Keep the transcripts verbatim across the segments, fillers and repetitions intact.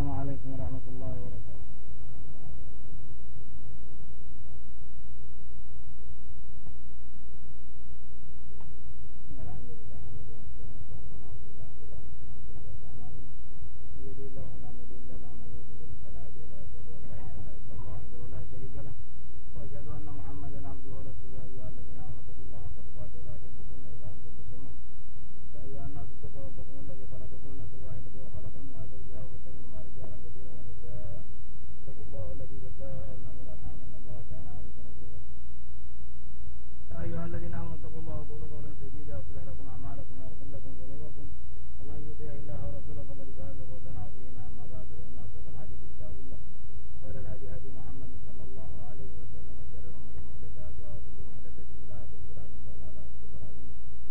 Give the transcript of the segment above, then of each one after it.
السلام عليكم ورحمة الله وبركاته. الحمد لله نحمده ونستعينه ونستغفره ونعوذ بالله من شرور انفسنا ومن سيئات اعمالنا من يهده الله فلا مضل له ومن يضلل فلا هادي له واشهد ان لا اله الا الله وحده لا شريك له واشهد ان محمدا عبده ورسوله. ايها الذين امنوا اتقوا الله حق تقاته ولا تموتن الا وانتم مسلمون. يا ايها الناس اتقوا ربكم الذي خلقكم من نفس واحده وخلق منها زوجها وبث منهما رجالا كثيرا ونساء. اتقوا الله الذي تساءلون به والارحام ان الله كان عليكم رقيبا. يا ايها الذين امنوا اتقوا الله وقولوا قولا سديدا يصلح لكم اعمالكم ويغفر لكم ذنوبكم ومن يطع الله ورسوله فقد فاز فوزا عظيما. اما بعد فان اصدق الحديث كتاب الله وخير الهدي هدي محمد صلى الله عليه وسلم وشر الامور محدثاتها وكل محدثه بدعه وكل بدعه ضلاله وكل ضلاله.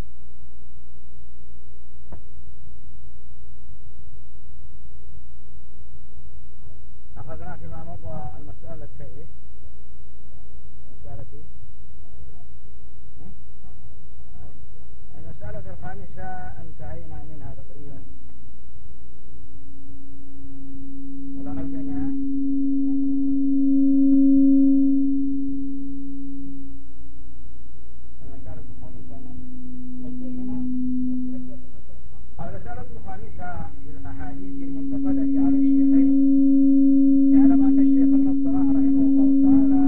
اخذنا فيما مضى المساله كيف؟ مساله كيف؟ المسألة الخامسة انتهينا منها تقريبا ولا نبدأ منها؟ المسألة الخامسة نبدأ منها؟ المسألة الخامسة في الأحاديث المنتقدة على الشيخين. يعلم أن الشيخ ابن الصلاح رحمه الله تعالى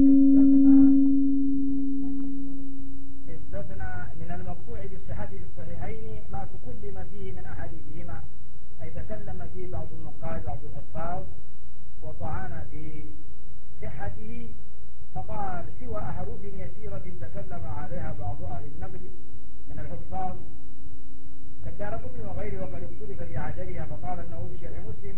استثنى من المقطوع بالصحة الصحيحين ما تكلم فيه من أحاديثهما، أي تكلم فيه بعض النقاد بعض الحفاظ وطعن في صحته، فقال سوى أحرف يسيرة تكلم عليها بعض أهل النقد من الحفاظ كالدارقطني وغيره وقد اختلف في عددها، فقال النووي في شرح مسلم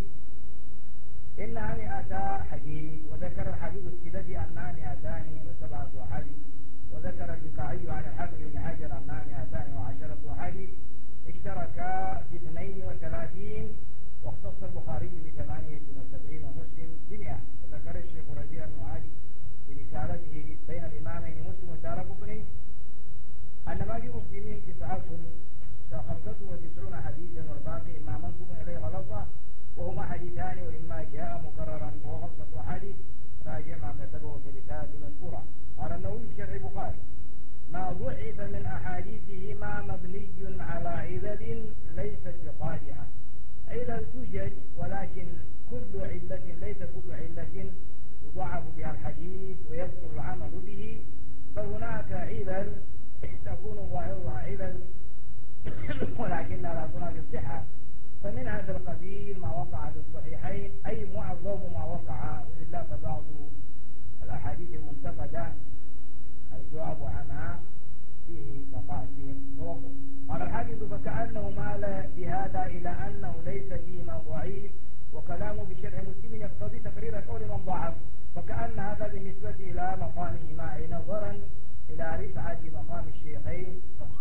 إنها مئتا حديث، وذكر الحديث السلفي أنها مئتان وسبعة أحاديث، وذكر البقاعي عن الحافظ بن حجر أنها مئتان وعشرة أحاديث اشتركا في اثنين وثلاثين، واختص البخاري بثمانية وسبعين ومسلم بمئة. وذكر الشيخ ربيع بن هادي في رسالته بين الإمامين مسلم والدارقطني أن ما في مسلمين تسعة خمسة وتسعون حديثا والباقي إما منصوب إليه غلطة وهما حديثان وإما جاء مكررا وهو خمسة أحاديث راجع ما كتبه في رسالة مذكورة. قال النووي في شرح البخاري ما ضعف من أحاديثهما مبني على علل ليست بقادحة. علل توجد ولكن كل علة ليس كل علة يضعف بها الحديث ويبطل العمل به، فهناك علل تكون ظاهرها علل ولكنها لا تنافي الصحة. فمن هذا القبيل ما وقع في الصحيحين أي معظم ما وقع، وإلا فبعض الأحاديث المنتقدة الجواب عنها فيه بقاء فيه توقف. قال الحافظ فكأنه مال بهذا إلى أنه ليس فيما ضعيف، وكلامه بشرح مسلم يقتضي تقرير قول من ضعف، فكأن هذا بالنسبة إلى مقامهما أي نظرا إلى رفعة مقام الشيخين،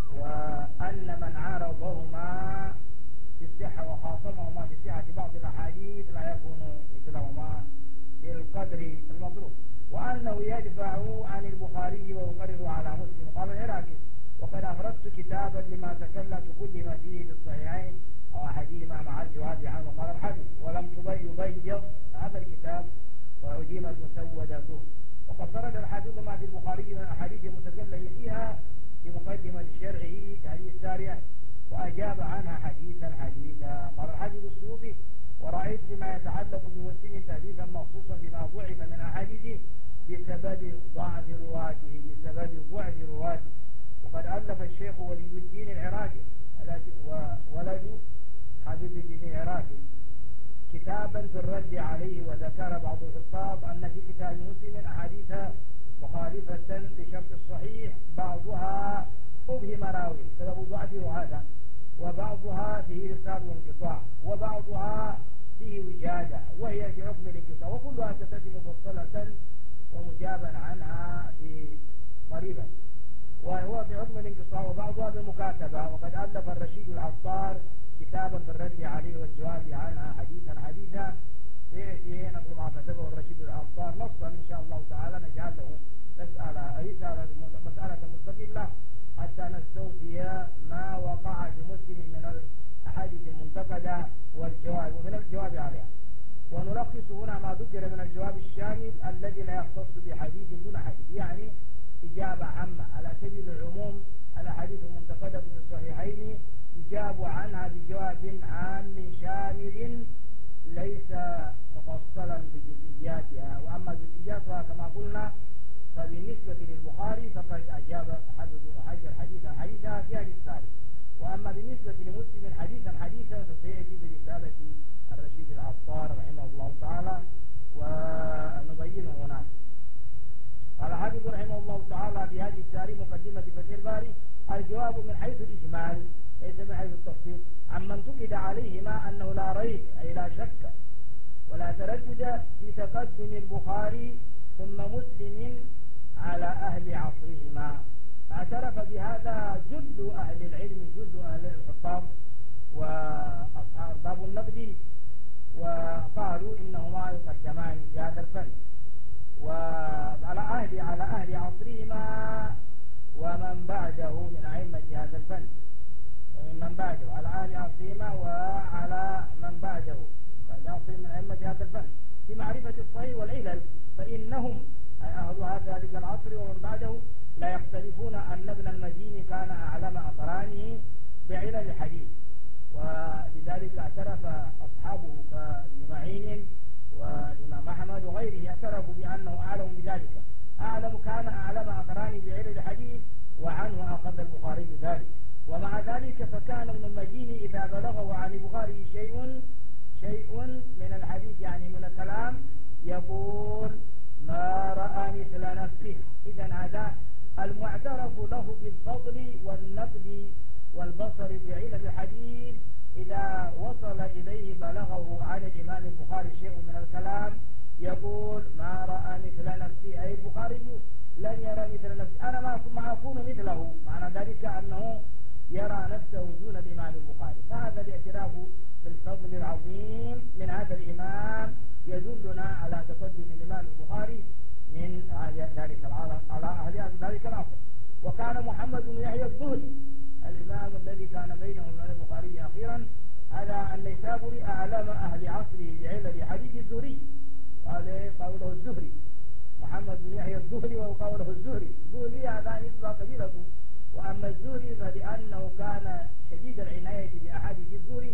وأن من عارضهما في الصحة وخاصمهما في صحة بعض الأحاديث لا يكون مثلهما بالقدر المطلوب، وأنه يدفع عن البخاري ويقرر على مسلم. قال العراقي وقد أفردت كتابا لما تكلم كل ما فيه في الصحيحين أو أحدهما مع الجواب عنه. قال الحديث ولم يبيض هذا الكتاب وأديمت مسودته. وقد سرد الحديث ما في البخاري من الأحاديث المتكلم فيها في مقدمة شرعه هذه السارية، وأجاب عنها حديثا حديثا. قال الحديث السيوطي ورأيت بما يتعلق بمسلم تحديثا مخصوصا بما ضعف من أحاديثه بسبب ضعف رواته بسبب ضعف رواته. وقد ألف الشيخ ولي الدين العراقي وولد حبيب الدين العراقي كتابا في الرد عليه، وذكر بعض الحفاظ أن في كتاب مسلم أحاديث مخالفة لشرط الصحيح بعضها أبهم راوي سبب ضعفه هذا، وبعضها فيه إرسال وانقطاع، وبعضها فيه وجادة وهي في حكم الانقطاع، وكلها ستأتي مفصلة ومجابا عنها في قريبا، وهو في حكم الانقطاع وبعضها بالمكاتبة. وقد ألف الرشيد العطار كتابا في الرد عليه والجواب عنها حديثا حديثا، سيأتي نقول ما كتبه الرشيد العطار نصا إن شاء الله تعالى نجعل له مسألة رسالة مسألة مستقلة حتى نستوفي ما وقع في مسلم من الأحاديث المنتقدة والجواب ومن الجواب عليها. ونلخص هنا ما ذكر من الجواب الشامل الذي لا يختص بحديث دون حديث، يعني إجابة عامة على سبيل العموم. الأحاديث المنتقدة في الصحيحين يجاب عنها بجواب عام شامل ليس مفصلا بجزئياتها، وأما جزئياتها كما قلنا فبالنسبة للبخاري فقد أجاب حافظ ابن حجر حديثا حديثا في هذه السالة، وأما بالنسبة لمسلم حديثا حديثا فسيأتي برسالة الرشيد العطار رحمه الله تعالى ونبينه هناك. قال حافظ رحمه الله تعالى في هذه السالة مقدمة فتح الباري: الجواب من حيث الإجمال ليس من حيث التفصيل عمن انتقد عليهما أنه لا ريب أي لا شك ولا تردد في تقدم البخاري ثم مسلم على أهل عصرهما. اعترف بهذا جل أهل العلم، جل أهل الحفاظ وأصحاب باب النقد، وقالوا إنهما يقدمان في هذا الفن، وعلى أهل على أهل عصرهما ومن بعده من أئمة هذا الفن، ومن بعده على أهل عصرهما وعلى من بعده من أئمة هذا الفن في معرفة الصحيح والعلل، فإنهم أهل هذا ذلك العصر ومن بعده لا يختلفون أن ابن المديني كان أعلم أقرانه بعلل الحديث، ولذلك اعترف أصحابه كابن معين والإمام أحمد وغيره اعترفوا بأنه أعلم بذلك، أعلم كان أعلم أقرانه بعلل الحديث وعنه أخذ البخاري ذلك. ومع ذلك فكان ابن المديني إذا بلغه عن البخاري شيء شيء من الحديث يعني من الكلام يقول ما رأى مثل نفسه. إذا هذا المعترف له بالفضل والنقل والبصر بعلل الحديث إذا وصل إليه بلغه عن الإمام البخاري شيء من الكلام يقول ما رأى مثل نفسه، أي البخاري لن يرى مثل نفسه، أنا ما أكون مثله، معنى ذلك أنه يرى نفسه دون الإمام البخاري. فهذا الاعتراف بالفضل العظيم من هذا الإمام يدلنا على تقدم الإمام البخاري من ذلك العالم على أهل ذلك العصر. وكان محمد بن يحيى الزهري الإمام الذي كان بينه وبين البخاري أخيرا على النيسابوري أعلم أهل عصره بعلل حديث الزهري، قال قوله الزهري محمد بن يحيى الزهري وقوله الزهري، الزهري هذا نسبة قبيلته، وأما الزهري فلأنه كان شديد العناية بأحاديث الزهري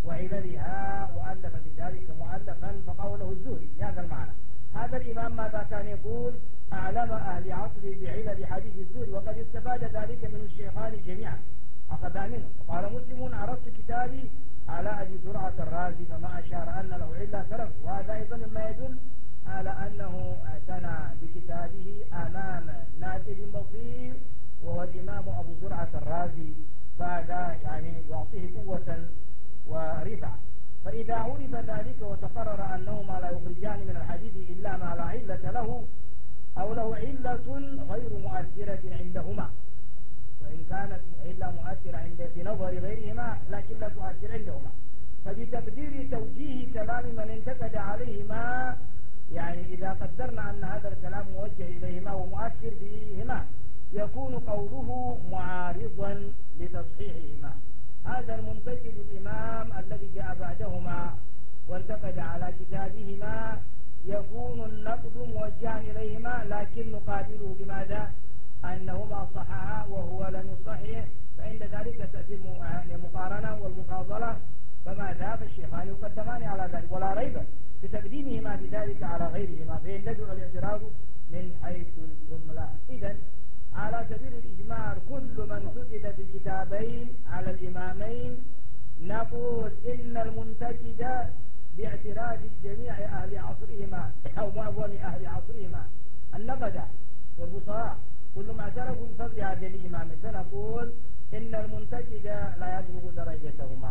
وعللها وألف بذلك مؤلفا فقوله الزهري بهذا المعنى. هذا الإمام ماذا كان يقول؟ أعلم أهل عصره بعلل حديث الزهري، وقد استفاد ذلك من الشيخان جميعا أخذا منه. وقال مسلم عرضت كتابي على أبي زرعة الرازي فما أشار أن له إلا ترك، وهذا أيضا ما يدل على أنه اعتنى بكتابه أمام ناكد بصير وهو الإمام أبو زرعة الرازي، فهذا يعني يعطيه قوة ورفعة. فإذا عرف ذلك وتقرر أنهما لا يخرجان من الحديث إلا ما لا علة له أو له علة غير مؤثرة عندهما، وإن كانت إلا مؤثرة عند في نظر غيرهما لكن لا تؤثر عندهما، فبتقدير توجيه كلام من انتقد عليهما، يعني إذا قدرنا أن هذا الكلام موجه إليهما ومؤثر فيهما يكون قوله معارضا لتصحيحهما. هذا المنتقد الإمام الذي جاء بعدهما وانتقد على كتابهما يكون النقد موجها إليهما، لكن نقابله بماذا؟ أنهما صححا وهو لم يصحح، فعند ذلك تأتي المقارنة والمفاضلة، فماذا؟ فالشيخان يقدمان على ذلك ولا ريب في تقديمهما بذلك على غيرهما، فيندفع الاعتراض من حيث الجملة. إذن على سبيل الإجمال كل من سجد في الكتابين على الإمامين نقول إن المنتقد باعتراف جميع أهل عصرهما أو معظم أهل عصرهما النقد والبصراء كلهم اعترفوا بفضل هذين الإمام، فنقول إن المنتقد لا يبلغ درجتهما.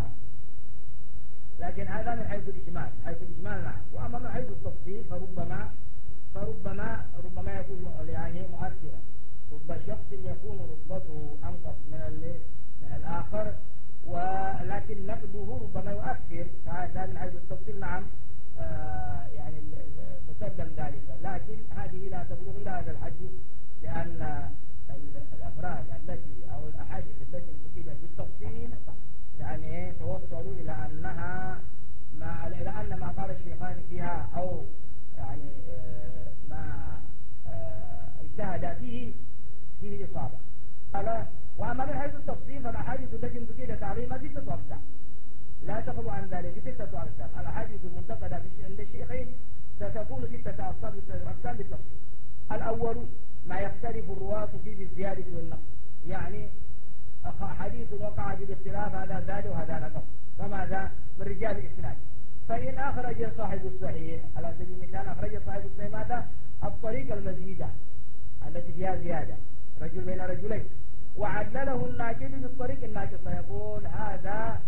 لكن هذا من حيث الإجمال، حيث الإجمال نعم. وأما من حيث التفصيل فربما فربما ربما يكون يعني مؤثرا، رب شخص يكون رتبته أنقص من من الآخر ولكن نقده ربما يؤثر، فهذا من حيث التفصيل نعم آه يعني مسلم ذلك، لكن هذه لا تبلغ إلى هذا الحد، لأن الأفراد التي أو الأحاديث التي انتقدت بالتفصيل يعني توصلوا إلى أنها ما إلى أن ما قال الشيخان في فيه إصابة. وأما من حيث التفصيل فالأحاديث التي انتقدت عليهما ستة أقسام لا تخلو عن ذلك، ستة أقسام. الأحاديث المنتقدة عند الشيخين ستكون ستة أقسام بالتفصيل. الأول ما يختلف الرواة فيه بالزيادة والنقص، يعني حديث وقع بالاختلاف هذا زاد وهذا نقص، فماذا من رجال الإسناد. فإن أخرج صاحب الصحيح على سبيل المثال، أخرج صاحب الصحيح ماذا؟ الطريق المزيدة التي فيها زيادة رجل بين رجلين، وعلله الناقد بالطريق الناقصة، يقول هذا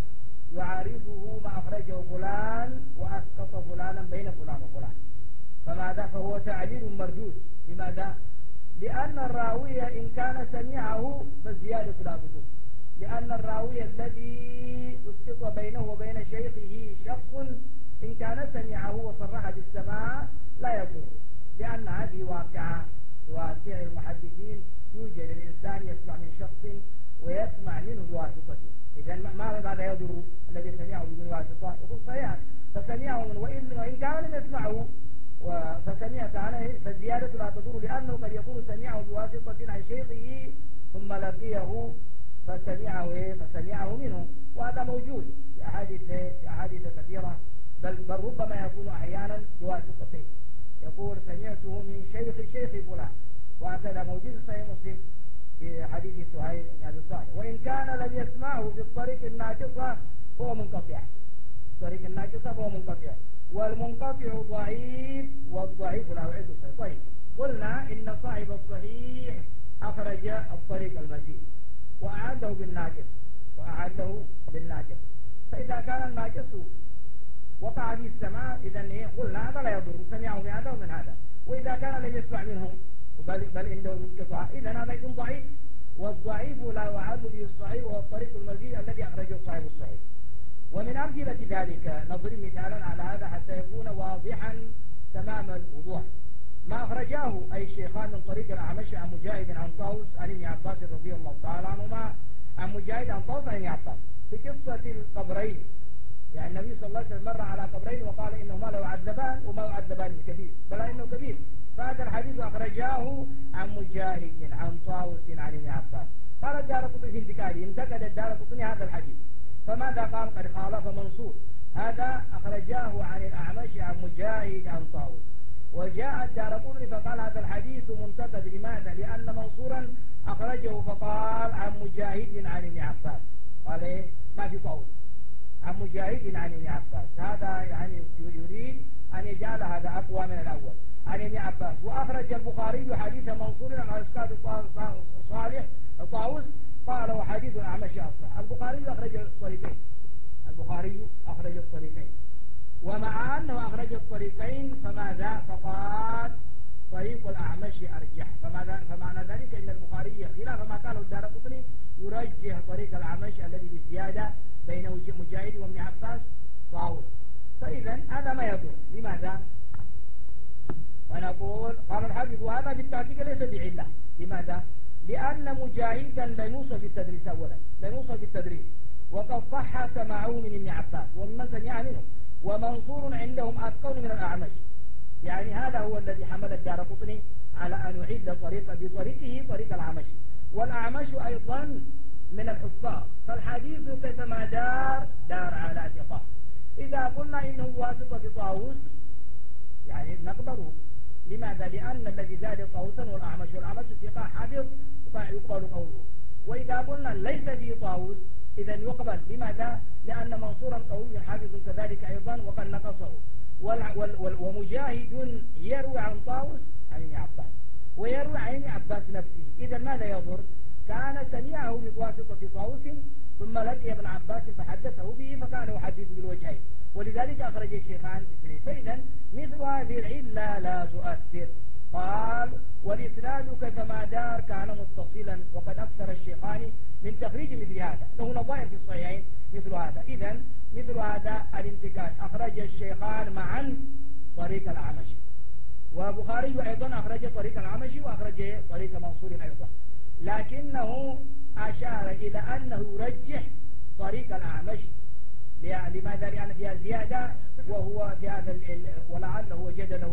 يعارضه ما أخرجه فلان وأسقط فلانا بين فلان وفلان، فماذا؟ فهو تعليل مردود. لماذا؟ لأن الراوي إن كان سمعه فالزيادة لا تضر، لأن الراوي الذي اسقط بينه وبين شيخه شخص إن كان سمعه وصرح بالسماع لا يضر، لأن هذه واقعة واقع المحدثين، يوجد الإنسان يسمع من شخص ويسمع منه بواسطته، إذا ما ماذا يضر؟ الذي سمعه بدون واسطة يقول صحيحا، فسمعه من وإن, وإن كان لم يسمعه فسمعت عنه فالزيادة لا تضر، لأنه قد يكون سمعه بواسطة عن شيخه ثم لقيه فسمعه فسمعه منه، وهذا موجود في أحاديث في أحاديث كثيرة، بل, بل ربما يكون أحيانا بواسطتين، يقول سمعته من شيخ شيخ فلان، وهكذا موجود في صحيح مسلم في حديث سهيل بن أبي صالح. وإن كان لم يسمعه بالطريق الناقصة فهو منقطع، الطريق الناقصة فهو منقطع، والمنقطع ضعيف والضعيف لا يعد صحيح. طيب قلنا إن صاحب الصحيح أخرج الطريق المزيد وأعاده بالناقص وأعاده بالناقص، فإذا كان الناقص وقع في السماع إذا إيه قلنا هذا لا يضر، سمعه من هذا ومن هذا. وإذا كان لم يسمع منه بل, بل عنده انقطاع إذا هذا يكون ضعيف، والضعيف لا يعد به الصحيح، وهو الطريق المزيد الذي أخرجه صاحب الصحيح. ومن أمثلة ذلك نضرب مثالا على هذا حتى يكون واضحا تمام الوضوح، ما أخرجاه أي الشيخان من طريق الأعمش عن مجاهد عن طاووس عن ابن عباس رضي الله تعالى عنهما، عن مجاهد عن طاووس عن ابن عباس في قصة القبرين. يعني النبي صلى الله عليه وسلم مر على قبرين وقال إنهما لا يعذبان وما يعذبان الكبير بل إنه كبير، فهذا الحديث أخرجاه عن مجاهد عن طاووس عن ابن عباس. قال الدارقطني في انتقاده، انتقد الدارقطني هذا الحديث، فماذا قال؟ قد خالف منصور، هذا أخرجاه عن الأعمش عن مجاهد عن طاووس. وجاء الدارقطني فقال هذا الحديث منتقد، لماذا؟ لأن منصورا أخرجه فقال عن مجاهد عن ابن عباس، قال إيه؟ ما في طاووس، عن مجاهد عن ابن عباس، هذا يعني يريد أن يجعل هذا أقوى من الأول عن ابن عباس. وأخرج البخاري حديث منصور عن أسكاد صالح طاووس قال وحديث الأعمش أصح. البخاري أخرج الطريقين، البخاري أخرج الطريقين، ومع أنه أخرج الطريقين فماذا؟ فقال طريق الأعمش أرجح، فماذا؟ فمعنى ذلك أن البخاري خلاف ما قاله الدارقطني يرجح طريق الأعمش الذي بزيادة بين مجاهد وابن عباس طاووس، فإذا هذا ما يضر. لماذا؟ ونقول قال الحافظ وهذا بالتحقيق ليس بعلة. لماذا؟ لأن مجاهدا لم يوصف بالتدريس أولا، لم يوصف بالتدريس، وقد صح سماعه من ابن عباس ومن سمع منه، ومنصور عندهم أتقن من الأعمش، يعني هذا هو الذي حمل الدارقطني على أن يعيد طريق بطريقه طريق الأعمش. والأعمش أيضا من الحفاظ، فالحديث كيفما دار دار على ثقة. إذا قلنا إنه واسطة طاووس يعني نقبله. لماذا؟ لأن الذي زاد طاووسا والأعمش، والأعمش ثقة حافظ يقبل قوله. وإذا قلنا ليس في طاووس إذا يقبل. لماذا؟ لأن منصورا قوي حافظ كذلك أيضا وقد نقصه. ومجاهد يروي عن طاووس عن ابن عباس ويروي عن ابن عباس نفسه، إذا ماذا يضر؟ كان سمعه بواسطة طاووس ثم لقي ابن عباس فحدثه به فكان يحدث بالوجهين، ولذلك أخرج الشيخان الاثنين. فإذا مثل هذه العلة لا تؤثر. قال والإسناد كما دار كان متصلا، وقد أكثر الشيخان من تخريج مثل هذا، له نظائر في الصحيحين مثل هذا. إذا مثل هذا الانتقاد أخرج الشيخان معا طريق الأعمش، وبخاري أيضا أخرج طريق الأعمش وأخرج طريق منصور أيضا، لكنه أشار إلى أنه يرجح طريق الأعمش. لماذا؟ لأن فيها زيادة وهو في هذا ولعله وجد له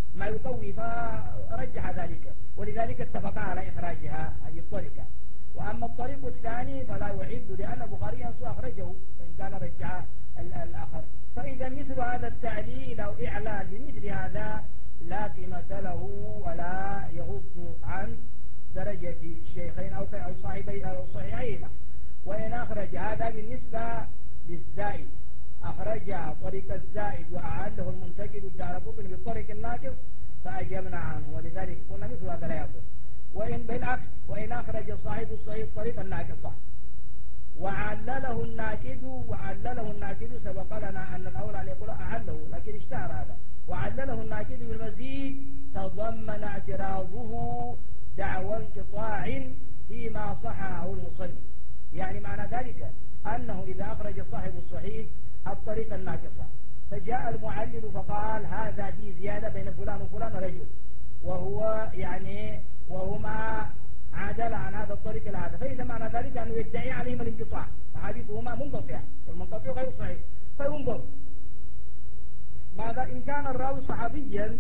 ما يقوي فرجح ذلك، ولذلك اتفقا على إخراجها هذه الطريقة. وأما الطريق الثاني فلا يعد، لأن البخاري نفسه أخرجه وإن كان رجع الآخر. فإذا مثل هذا التعليل أو إعلان لمثل هذا لا قيمة له ولا يغض عن درجة الشيخين أو صاحبي أو صحيحيهما. وإن أخرج هذا بالنسبة للزائد، أخرج طريق الزائد وأعله المنتقد الدارقطني بالطريق الناقص فأجبنا عنه، ولذلك قلنا مثل هذا لا يصح. وإن بالعكس، وإن أخرج صاحب الصحيح الطريق الناقصة وعلله الناقد وعلله الناقد سبق لنا أن الأولى أن يقول أعله، لكن اشتهر هذا وعلله الناقد بالمزيد تضمن اعتراضه دعوى انقطاع فيما صححه المصنف. يعني معنى ذلك أنه إذا أخرج صاحب الصحيح الطريق الناقصة فجاء المعلل فقال هذا في زيادة بين فلان وفلان رجل، وهو يعني وهما عدل عن هذا الطريق العادة، فإذا معنى ذلك أنه يدعي عليهم الانقطاع، فحديثهما منقطع والمنقطع غير صحيح. فينظر ماذا إن كان الراوي صحابيا،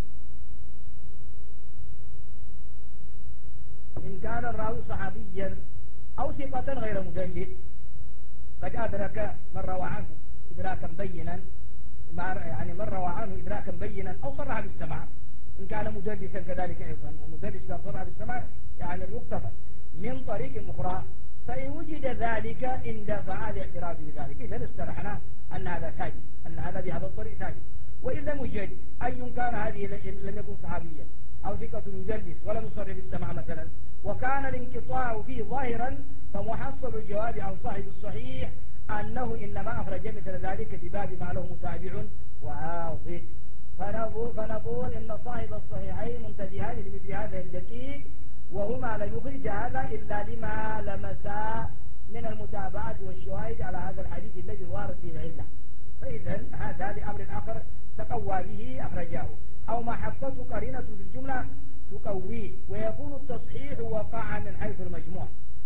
إن كان الراوي صحابيا أو ثقة غير مدلس قد أدرك من روى عنه إدراكا بينا، يعني من روى عنه إدراكا بينا أو صرح بالسماع، إن كان مدلسا كذلك أيضا، ومدلس لا صرح بالسماع يعني المقتفى من طريق أخرى، فإن وجد ذلك اندفع الاعتراف بذلك. إذا استرحنا أن هذا ثابت، أن هذا بهذا الطريق ثابت. وإن لم يوجد أي كان هذه لم يكن صحابيا أو ثقة مدلس ولم يصرح بالسماع مثلا، وكان الانقطاع فيه ظاهرا، فمحصل الجواب عن صاحب الصحيح أنه إنما أخرج مثل ذلك في باب ما له متابع واضح. فنقول, فنقول إن صاحب الصحيحين منتبهان لمثل هذا الدقيق، وهما لم يخرج هذا إلا لما لمسا من المتابعات والشواهد على هذا الحديث الذي وارد فيه العلة. فإذا هذا لأمر آخر تقوى به أخرجاه، أو ما حفظته قرينة في الجملة تقويه، ويكون التصحيح وقع من حيث المجموع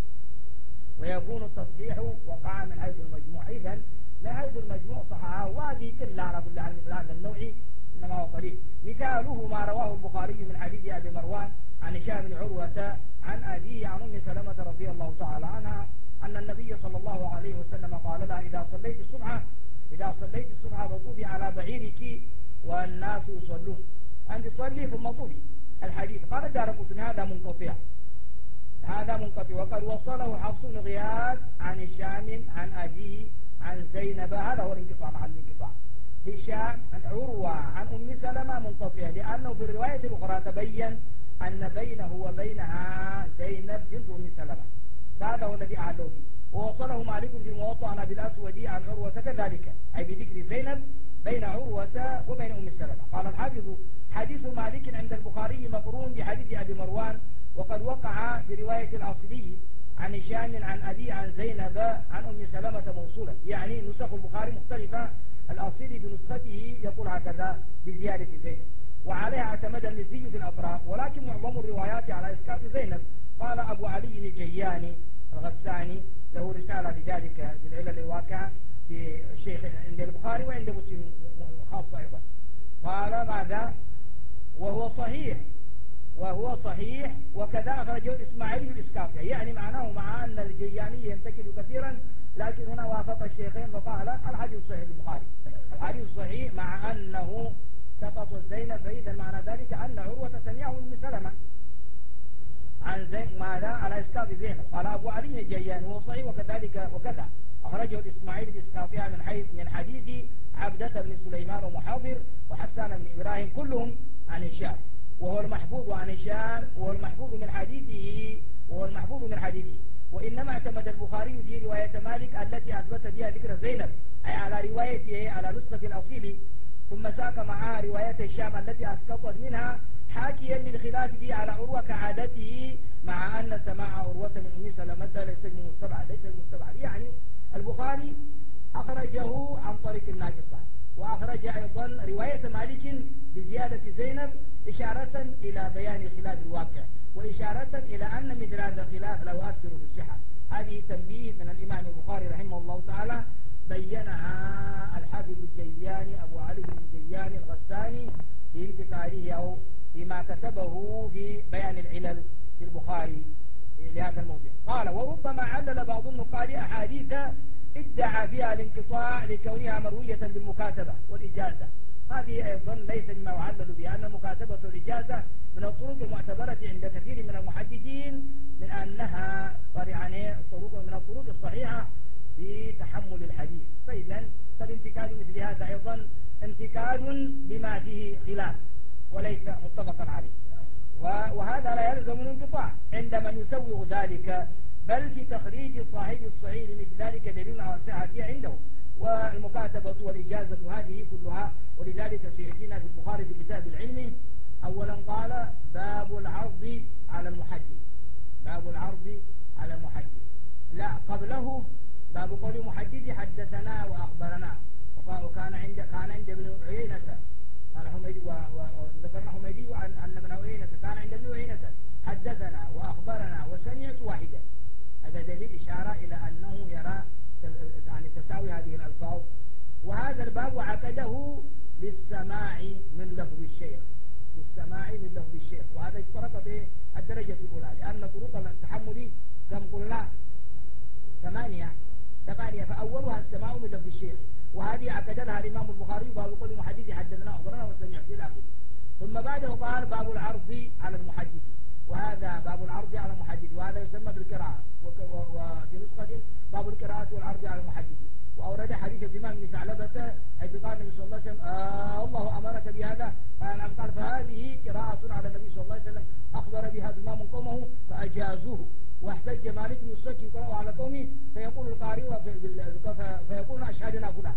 ويكون التصحيح وقع من حيث المجموع. إذن من حيث المجموع صححه، وهذه كلها على كل حال مثل هذا النوع إنما هو قليل. مثاله ما رواه البخاري من حديث أبي مروان عن هشام بن عروة عن أبيه عن أم سلمة رضي الله تعالى عنها أن النبي صلى الله عليه وسلم قال لها إذا صليت الصبح إذا صليت الصبح فطوفي على بعيرك والناس يصلون، أنت تصلي ثم طوفي. الحديث قال الدارقطني هذا منقطع هذا منقطع وقد وصله حفص بن غياث عن هشام عن أبيه عن زينب، هذا هو الانقطاع مع الانقطاع. هشام عن عروة عن أم سلمة منقطع، لأنه في الرواية الأخرى تبين أن بينه وبينها زينب بنت أم سلمة، هذا هو الذي أعلوه به. ووصله مالك في موطأ عن أبي الأسود عن عروة كذلك، أي بذكر زينب بين عروة وبين أم سلمة. قال الحافظ حديث مالك عند البخاري مقرون بحديث أبي مروان، وقد وقع في رواية الأصلي عن هشام عن أبي عن زينب عن أم سلمة موصولا، يعني نسخ البخاري مختلفة، الأصلي بنسخته يقول هكذا بزيادة زينب، وعليها اعتمد المزي في الأطراف، ولكن معظم الروايات على إسقاط زينب. قال أبو علي الجياني الغساني له رسالة في ذلك في العلل الواقعة في الشيخ عند البخاري وعند مسلم خاصة أيضا، قال ماذا وهو صحيح وهو صحيح وكذا أخرجه الإسماعيلي الإسكافي، يعني معناه مع أن الجياني ينتقد كثيرا، لكن هنا وافق الشيخين فقال الحديث صحيح البخاري الحديث صحيح مع أنه سقط زينب، فإذا معنى ذلك أن عروة سمعه من سلمة عن زين ماذا على إسكاف زينب. قال أبو علي الجياني وهو صحيح وكذلك وكذا أخرجه الإسماعيلي الإسكافي من حيث من حديث عبدة بن سليمان ومحاضر وحسان بن إبراهيم كلهم عن هشام، وهو المحفوظ عن هشام وهو المحفوظ من حديثه وهو المحفوظ من حديثه. وإنما اعتمد البخاري في رواية مالك التي أثبت بها ذكر زينب، أي على روايته على نسخة الأصيل، ثم ساق معها رواية هشام التي أسقطت منها، حاكيا للخلاف به على عروة كعادته، مع أن سماع عروة من أم سلمة ليس المستبعد ليس المستبعد يعني البخاري أخرجه عن طريق الناقصة، وأخرج أيضا رواية مالك بزيادة زينب إشارة إلى بيان خلاف الواقع، وإشارة إلى أن مثل هذا الخلاف لا يؤثر في الصحة. هذه تنبيه من الإمام البخاري رحمه الله تعالى بينها الحافظ الجياني أبو علي الجياني الغساني في انتقاله أو فيما كتبه في بيان العلل في البخاري لهذا الموضوع. قال وربما علل بعض النقاد أحاديث ادعى فيها الانقطاع لكونها مروية بالمكاتبة والإجازة. هذه أيضا ليس مما يعلل بها، أن المكاتبة والإجازة من الطرق المعتبرة عند كثير من المحدثين من أنها يعني طرق من الطرق الصحيحة في تحمل الحديث. فإذا فالانتقاد مثل هذا أيضا انتقاد بما فيه خلاف وليس متفقا عليه، وهذا لا يلزم الانقطاع عند من يسوغ ذلك، بل في تخريج صاحب الصحيح مثل ذلك دليل على صحته عنده. والمكاتبة والإجازة هذه كلها، ولذلك سيأتينا في البخاري في كتاب العلم أولا قال باب العرض على المحدث، باب العرض على المحدث، لا قبله باب قول محدث حدثنا وأخبرنا، وكان عند كان عند ابن عيينة قال حميدي وذكرنا حميدي أن ابن عيينة كان عند ابن عيينة حدثنا وأخبرنا وسمعت واحدا. هذا دليل إشارة إلى أنه يرى يعني تساوي هذه الألفاظ. وهذا الباب عقده للسماع من لفظ الشيخ، للسماع من لفظ الشيخ، وهذا اشترط في الدرجة الأولى، لأن طرق التحمل كم قلنا؟ ثمانية ثمانية فأولها السماع من لفظ الشيخ، وهذه عقد لها الإمام البخاري باب قول المحدث حدثنا أخبرنا وسمعت إلى آخره. ثم بعده قال باب العرض على المحدث، وهذا باب العرض على المحدث، وهذا يسمى بالقراءة، وفي نسخة باب القراءة والعرض على المحدث. وأورد حديث الإمام بن ثعلبة حيث قال النبي صلى الله عليه وسلم آه الله أمرك بهذا، قال نعم، قال فهذه قراءة على النبي صلى الله عليه وسلم أخبر بها إمام قومه فأجازوه. واحتج مالك بن الصج يقرأ على قومه فيقول القارئ فيقول أشهدنا فلان،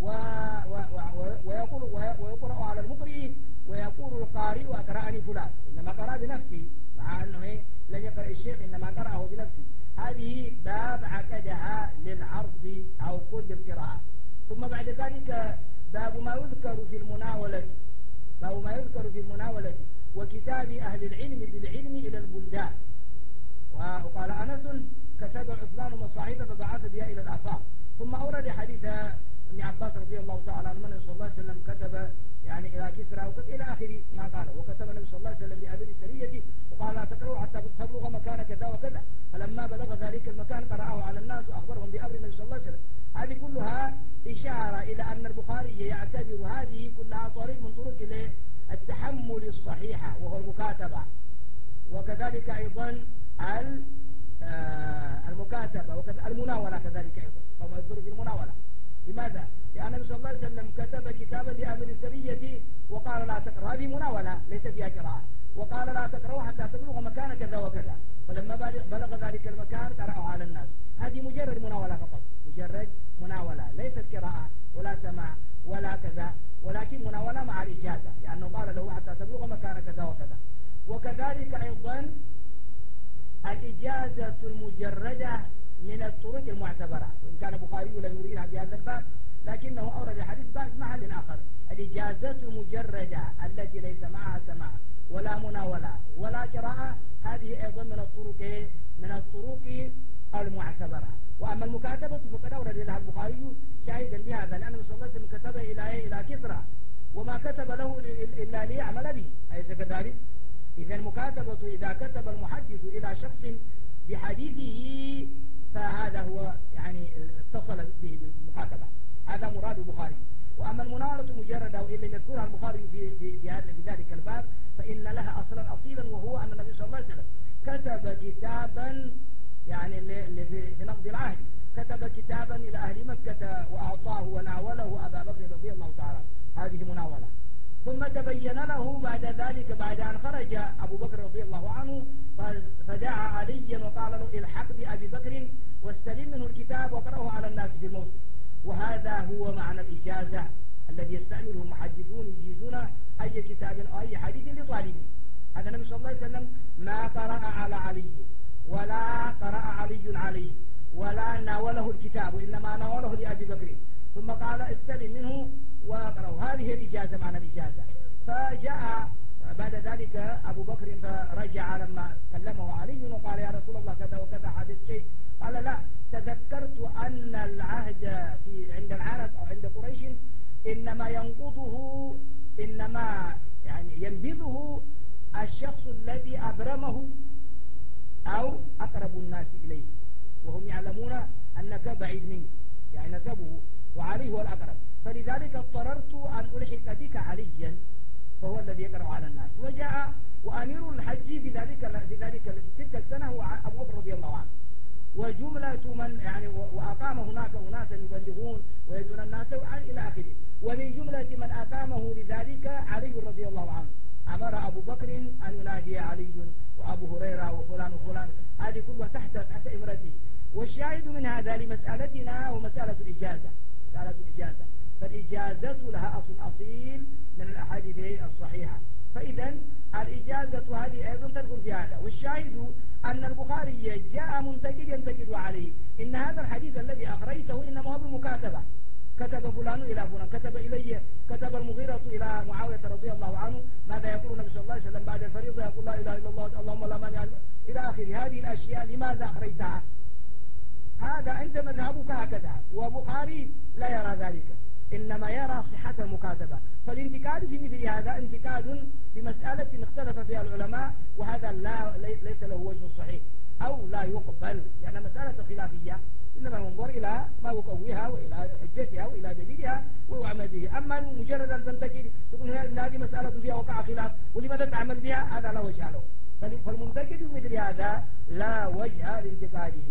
ويقول ويقرأ على المقرئ ويقول القارئ أقرأني فلان، إنما قرأ بنفسه مع أنه إيه لم يقرأ الشيخ إنما قرأه بنفسه. هذه باب عقدها للعرض أو كل القراءة. ثم بعد ذلك باب ما يذكر في المناولة، باب ما يذكر في المناولة وكتاب أهل العلم بالعلم إلى البلدان. وقال أنس كتب عثمان مصاحف فبعث بها إلى الآفاق. ثم أورد حديث ابن عباس رضي الله تعالى عنه النبي صلى الله عليه وسلم كتب يعني إلى كسرى إلى آخر ما قاله. وكتب النبي صلى الله عليه وسلم لأمير السرية وقال لا تقرأوا حتى تبلغ مكان كذا وكذا، فلما بلغ ذلك المكان قرأه على الناس وأخبرهم بأمر النبي صلى الله عليه وسلم. هذه كلها إشارة إلى أن البخاري يعتبر هذه كلها طريق من طرق التحمل الصحيحة وهو المكاتبة، وكذلك أيضا المكاتبة وكذلك المناولة كذلك أيضا، فما يذكر في المناولة. لماذا؟ لأن النبي صلى الله عليه وسلم كتب كتابا لأمير السرية وقال لا تقرأ، هذه مناولة ليس فيها قراءة، وقال لا تقرأوا حتى تبلغ مكان كذا وكذا، فلما بلغ ذلك المكان قرأه على الناس. هذه مجرد مناولة فقط، مجرد مناولة ليست قراءة ولا سماع ولا كذا، ولكن مناولة مع الإجازة، لأنه قال له حتى تبلغ مكان كذا وكذا. وكذلك أيضا الإجازة المجردة من الطرق المعتبرة، وإن كان البخاري لم يريدها بهذا الباب لكنه أورد حديث باب محل آخر. الإجازة المجردة التي ليس معها سماع ولا مناولة ولا قراءة، هذه أيضا من الطرق من الطرق المعتبرة. وأما المكاتبة فقد أورد لها البخاري شاهدا بهذا، لأن صلى الله عليه وسلم كتب إلى إلى كسرى وما كتب له إلا ليعمل به، أليس كذلك؟ إذا المكاتبة إذا كتب المحدث إلى شخص بحديثه فهذا هو يعني اتصل به بالمكاتبة، هذا مراد البخاري. وأما المناولة مجردة وإن لم يذكرها البخاري في في في, في ذلك الباب فإن لها أصلا أصيلا، وهو أن النبي صلى الله عليه وسلم كتب كتابا يعني في نقض العهد، كتب كتابا إلى أهل مكة وأعطاه وناوله أبا بكر رضي الله تعالى، هذه مناولة. ثم تبين له بعد ذلك بعد أن خرج أبو بكر رضي الله عنه فدعا عليا وقال له الحق بأبي بكر واستلم منه الكتاب وقرأه على الناس في الموسم. وهذا هو معنى الإجازة الذي يستعمله المحدثون، يجيزون أي كتاب أو أي حديث لطالبه. هذا النبي صلى الله عليه وسلم ما قرأ على علي ولا قرأ علي عليه ولا ناوله الكتاب، وإنما ناوله لأبي بكر ثم قال استلم منه وقرأه. هذه الإجازة معنى الإجازة. فجاء بعد ذلك أبو بكر فرجع لما كلمه علي وقال يا رسول الله كذا وكذا حدث شيء، قال لا تذكرت أن العهد في عند العرب أو عند قريش إنما ينقضه إنما يعني ينبذه الشخص الذي أبرمه أو أقرب الناس إليه، وهم يعلمون أنك بعيد منه، يعني نسبه وعليه هو الأقرب، فلذلك اضطررت أن ألحق بك عليا فهو الذي يقرأ على الناس. وجاء وأمير الحج في ذلك في ذلك في تلك السنة هو أبو بكر رضي الله عنه، وجملة من يعني وأقام هناك أناسا يبلغون ويدون الناس إلى آخره. ومن جملة من أقامه لذلك علي رضي الله عنه، أمر أبو بكر أن ينادي علي وأبو هريرة وفلان وفلان، هذه كلها تحت تحت إمرته. والشاهد من هذا لمسألتنا ومسألة الإجازة، مسألة الإجازة، فالإجازة لها أصل أصيل من الأحاديث الصحيحة، فإذا الإجازة هذه أيضا تدخل في هذا. والشاهد أن البخاري جاء منتقد ينتقد عليه إن هذا الحديث الذي أخرجته إنما هو بالمكاتبة، كتب فلان إلى فلان، كتب إلي، كتب المغيرة إلى معاوية رضي الله عنه ماذا يقول النبي صلى الله عليه وسلم بعد الفريضة، يقول لا إله إلا الله اللهم لا مانع إلى آخر هذه الأشياء. لماذا أخرجتها؟ هذا أنت مذهبك هكذا، وبخاري لا يرى ذلك، إنما يرى صحة المكاتبة. فالانتقاد في مثل هذا انتقاد بمسألة اختلف فيها العلماء، وهذا لا ليس له وجه صحيح أو لا يقبل، لأن مسألة خلافية إنما ننظر إلى ما يقويها وإلى حجتها وإلى دليلها ويعمل به. أما مجرد أن تنتقد تقول هذه مسألة فيها وقع خلاف ولماذا تعمل بها، هذا لا وجه له. فالمنتقد مثل هذا لا وجه لانتقاده.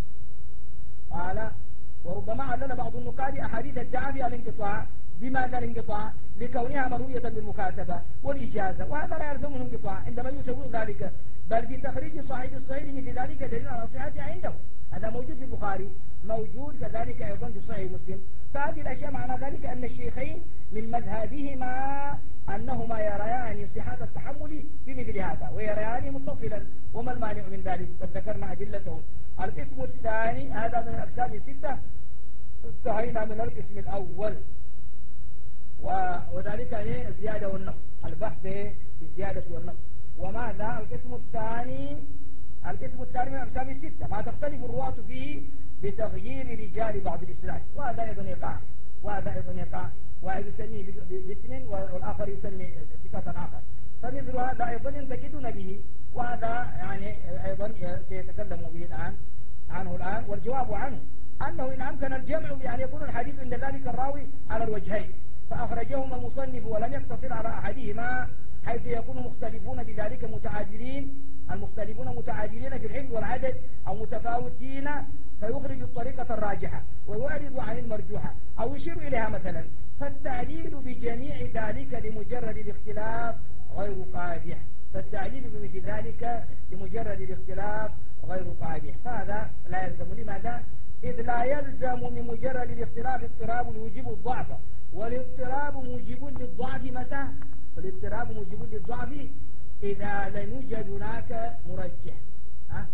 قال وربما علل بعض النقاد أحاديث ادعى فيها الانقطاع. بماذا الانقطاع؟ لكونها مروية بالمكاتبة والإجازة، وهذا لا يلزمه الانقطاع عندما يسوي ذلك، بل في تخريج صاحب الصحيح مثل ذلك دليل على صحته عنده. هذا موجود في البخاري، موجود كذلك أيضا في صحيح مسلم. فهذه الأشياء معنى ذلك أن الشيخين من مذهبهما أنهما يريان صحة التحمل بمثل هذا ويريانه متصلا، وما المانع من ذلك؟ قد ذكرنا أدلته. القسم الثاني هذا من الأقسام الستة، انتهينا من القسم الأول وذلك هي الزيادة والنقص، البحث بالزيادة والنقص. وماذا القسم الثاني؟ القسم الثاني من الأقسام الستة ما تختلف الرواة فيه بتغيير رجال بعض الإسناد، وهذا أيضا يقع، وهذا أيضا يقع، واحد يسميه باسم والآخر يسمي ثقة آخر، فمثل هذا أيضا ينتقدون به، وهذا يعني أيضا سيتكلم به الآن عنه الآن. والجواب عنه أنه إن أمكن الجمع بأن يكون الحديث عند ذلك الراوي على الوجهين فأخرجهما المصنف ولم يقتصر على أحدهما، حيث يكون مختلفون بذلك متعادلين، المختلفون متعادلين في الحفظ والعدد أو متفاوتين، فيخرج الطريقة الراجحة ويعرض عن المرجوحة أو يشير إليها مثلا. فالتعليل بجميع ذلك لمجرد الاختلاف غير قادح، فالتعليل بمثل ذلك لمجرد الاختلاف غير قادح، فهذا لا يلزم. لماذا؟ إذ لا يلزم من مجرد الاختلاف اضطراب يوجب الضعف، والاضطراب موجب للضعف متى؟ والاضطراب موجب للضعف إذا لم يوجد هناك مرجح. ها؟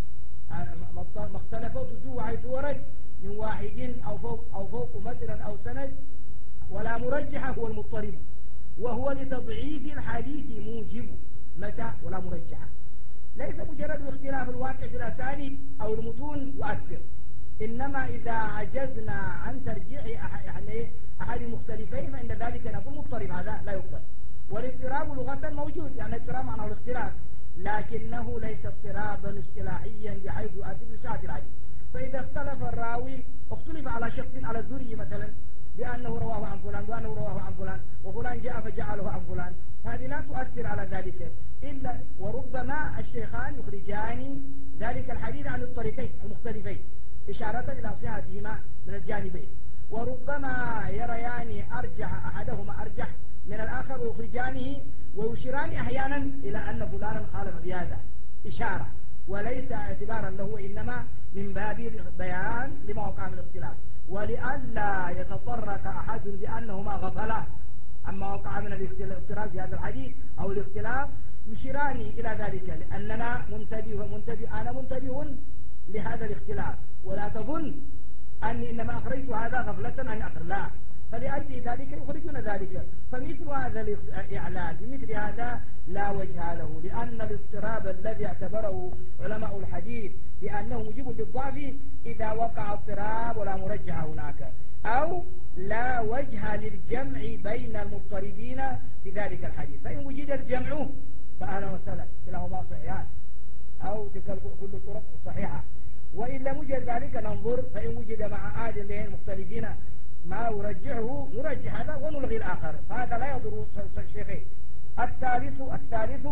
ما اختلف وجوه حيث ورد من واحد أو فوق أو فوق مثلا أو سند ولا مرجح هو المضطرب، وهو لتضعيف الحديث موجب متى؟ ولا مرجحة. ليس مجرد اختلاف الواقع في الأسانيد أو المتون يؤثر، إنما إذا عجزنا عن ترجيح يعني أحد المختلفين فإن ذلك نقول مضطرب، هذا لا يقبل. والاضطراب لغة موجود، يعني الاضطراب معناه الاختلاف، لكنه ليس اضطرابا اصطلاحيا بحيث يؤثر بساعة الحديث. فإذا اختلف الراوي، اختلف على شخص على الزري مثلا بأنه رواه عن فلان وأنه رواه عن فلان وفلان جاء فجعله عن فلان، هذه لا تؤثر على ذلك إلا وربما الشيخان يخرجان ذلك الحديث عن الطريقين المختلفين إشارة إلى صحتهما من الجانبين، وربما يريان أرجح أحدهما أرجح من الآخر ويخرجانه ويشيران أحيانا إلى أن فلانا خالف بهذا إشارة وليس اعتبارا له، إنما من باب بيان لما وقع من الاختلاف، ولئلا يتطرق أحد بأنهما غفلا عما وقع من الاختلاف في هذا الحديث أو الاختلاف، يشيران إلى ذلك لأننا منتبه منتبه أنا منتبه لهذا الاختلاف، ولا تظن أني إنما أخرجت هذا غفلة عن آخر، لا، فلأجل ذلك يخرجون ذلك. فمثل هذا الإعلان بمثل هذا لا وجه له، لأن الاضطراب الذي اعتبره علماء الحديث بأنه موجب للضعف إذا وقع اضطراب ولا مرجح هناك، أو لا وجه للجمع بين المضطربين في ذلك الحديث. فإن وجد الجمع فأهلا وسهلا، كلاهما صحيحان أو تلك كل الطرق صحيحة. وإن لم يوجد ذلك ننظر، فإن وجد مع أحد المختلفين ما يرجحه نرجح هذا ونلغي الآخر، فهذا لا يضر الشيخين. الثالث الثالث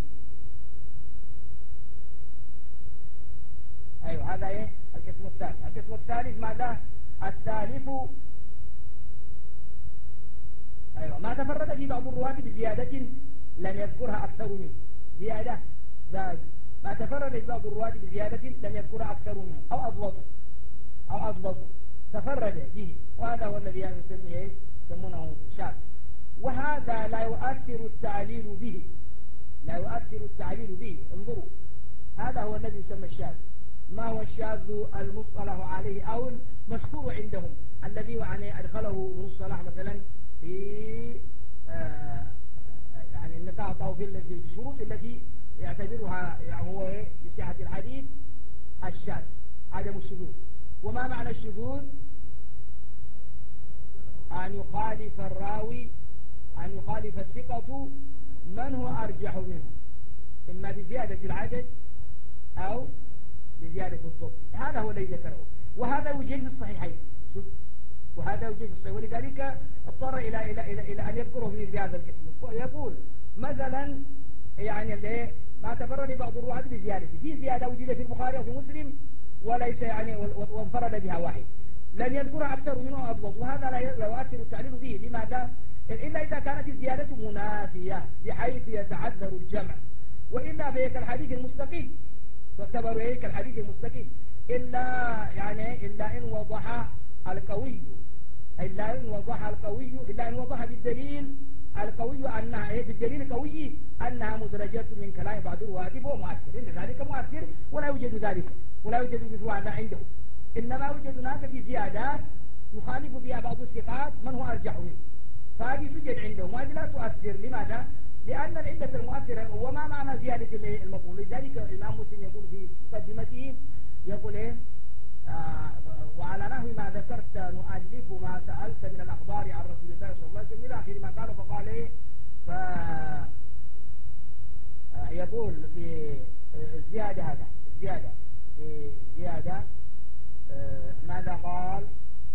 أيوه هذا إيه القسم الثالث. القسم الثالث ماذا؟ الثالث أيوه ما تفرد في بعض الرواة بزيادة لم يذكرها أكثر منه. زيادة زاد ما تفرد في بعض الرواة بزيادة لم يذكرها أكثر منه أو أضبط أو أضبط تفرد به، وهذا هو الذي يعني يسميه يسمونه شاذ. وهذا لا يؤثر التعليل به، لا يؤثر التعليل به. انظروا، هذا هو الذي يسمى الشاذ. ما هو الشاذ المصطلح عليه أو المشهور عندهم الذي يعني أدخله ابن الصلاح مثلا في آه يعني النقاط أو في الشروط التي يعتبرها يعني هو في صحة الحديث الشاذ عدم الشذوذ. وما معنى الشذوذ؟ أن يخالف الراوي أن يخالف الثقة من هو أرجح منه، إما بزيادة العدد أو بزيادة الضبط. هذا هو الذي ذكره، وهذا يوجد في الصحيحين، وهذا يوجد في الصحيح. ولذلك اضطر إلى إلى إلى إلى أن يذكره في مثل هذا القسم. يقول مثلا يعني اللي ما تفرد بعض الرواة بزيادة، في زيادة وجد في البخاري وفي مسلم وليس يعني وانفرد بها واحد، لن يذكر أكثر منه أضبط، وهذا لا يؤثر التعليل به. لماذا؟ إلا إذا كانت الزيادة منافية بحيث يتعذر الجمع، وإلا فهيك الحديث المستقيم تعتبر هيك الحديث المستقيم، إلا يعني إلا إن وضح القوي إلا إن وضح القوي إلا إن وضح بالدليل القوي أنها إيه بالدليل القوي أنها مدرجة من كلام بعض الرواة فهو مؤثر. إن ذلك مؤثر ولا يوجد ذلك ولا يوجد مثل هذا عنده، إنما يوجد هناك في زيادات يخالف فيها بعض الثقات من هو أرجح منه، فهذه توجد عندهم وهذه لا تؤثر. لماذا؟ لأن العلة المؤثرة وما معنى زيادة المقبول. لذلك الإمام مسلم يقول في مقدمته يقول إيه آه وعلى نحو ما ذكرت نؤلف ما سألت من الأخبار عن رسول الله صلى الله عليه وسلم إلى آخر ما قال. فقال إيه ف آه يقول في الزيادة هذا الزيادة في زيادة آه ماذا قال؟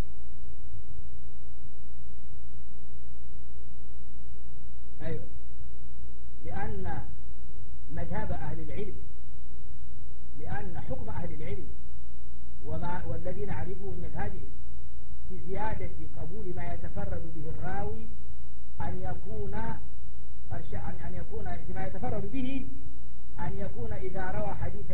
أيوه لأن مذهب أهل العلم لأن حكم أهل العلم وما والذين نعرفه من مذهبهم في زيادة قبول ما يتفرد به الراوي أن يكون أن يكون بما يتفرد به أن يكون إذا روى حديثا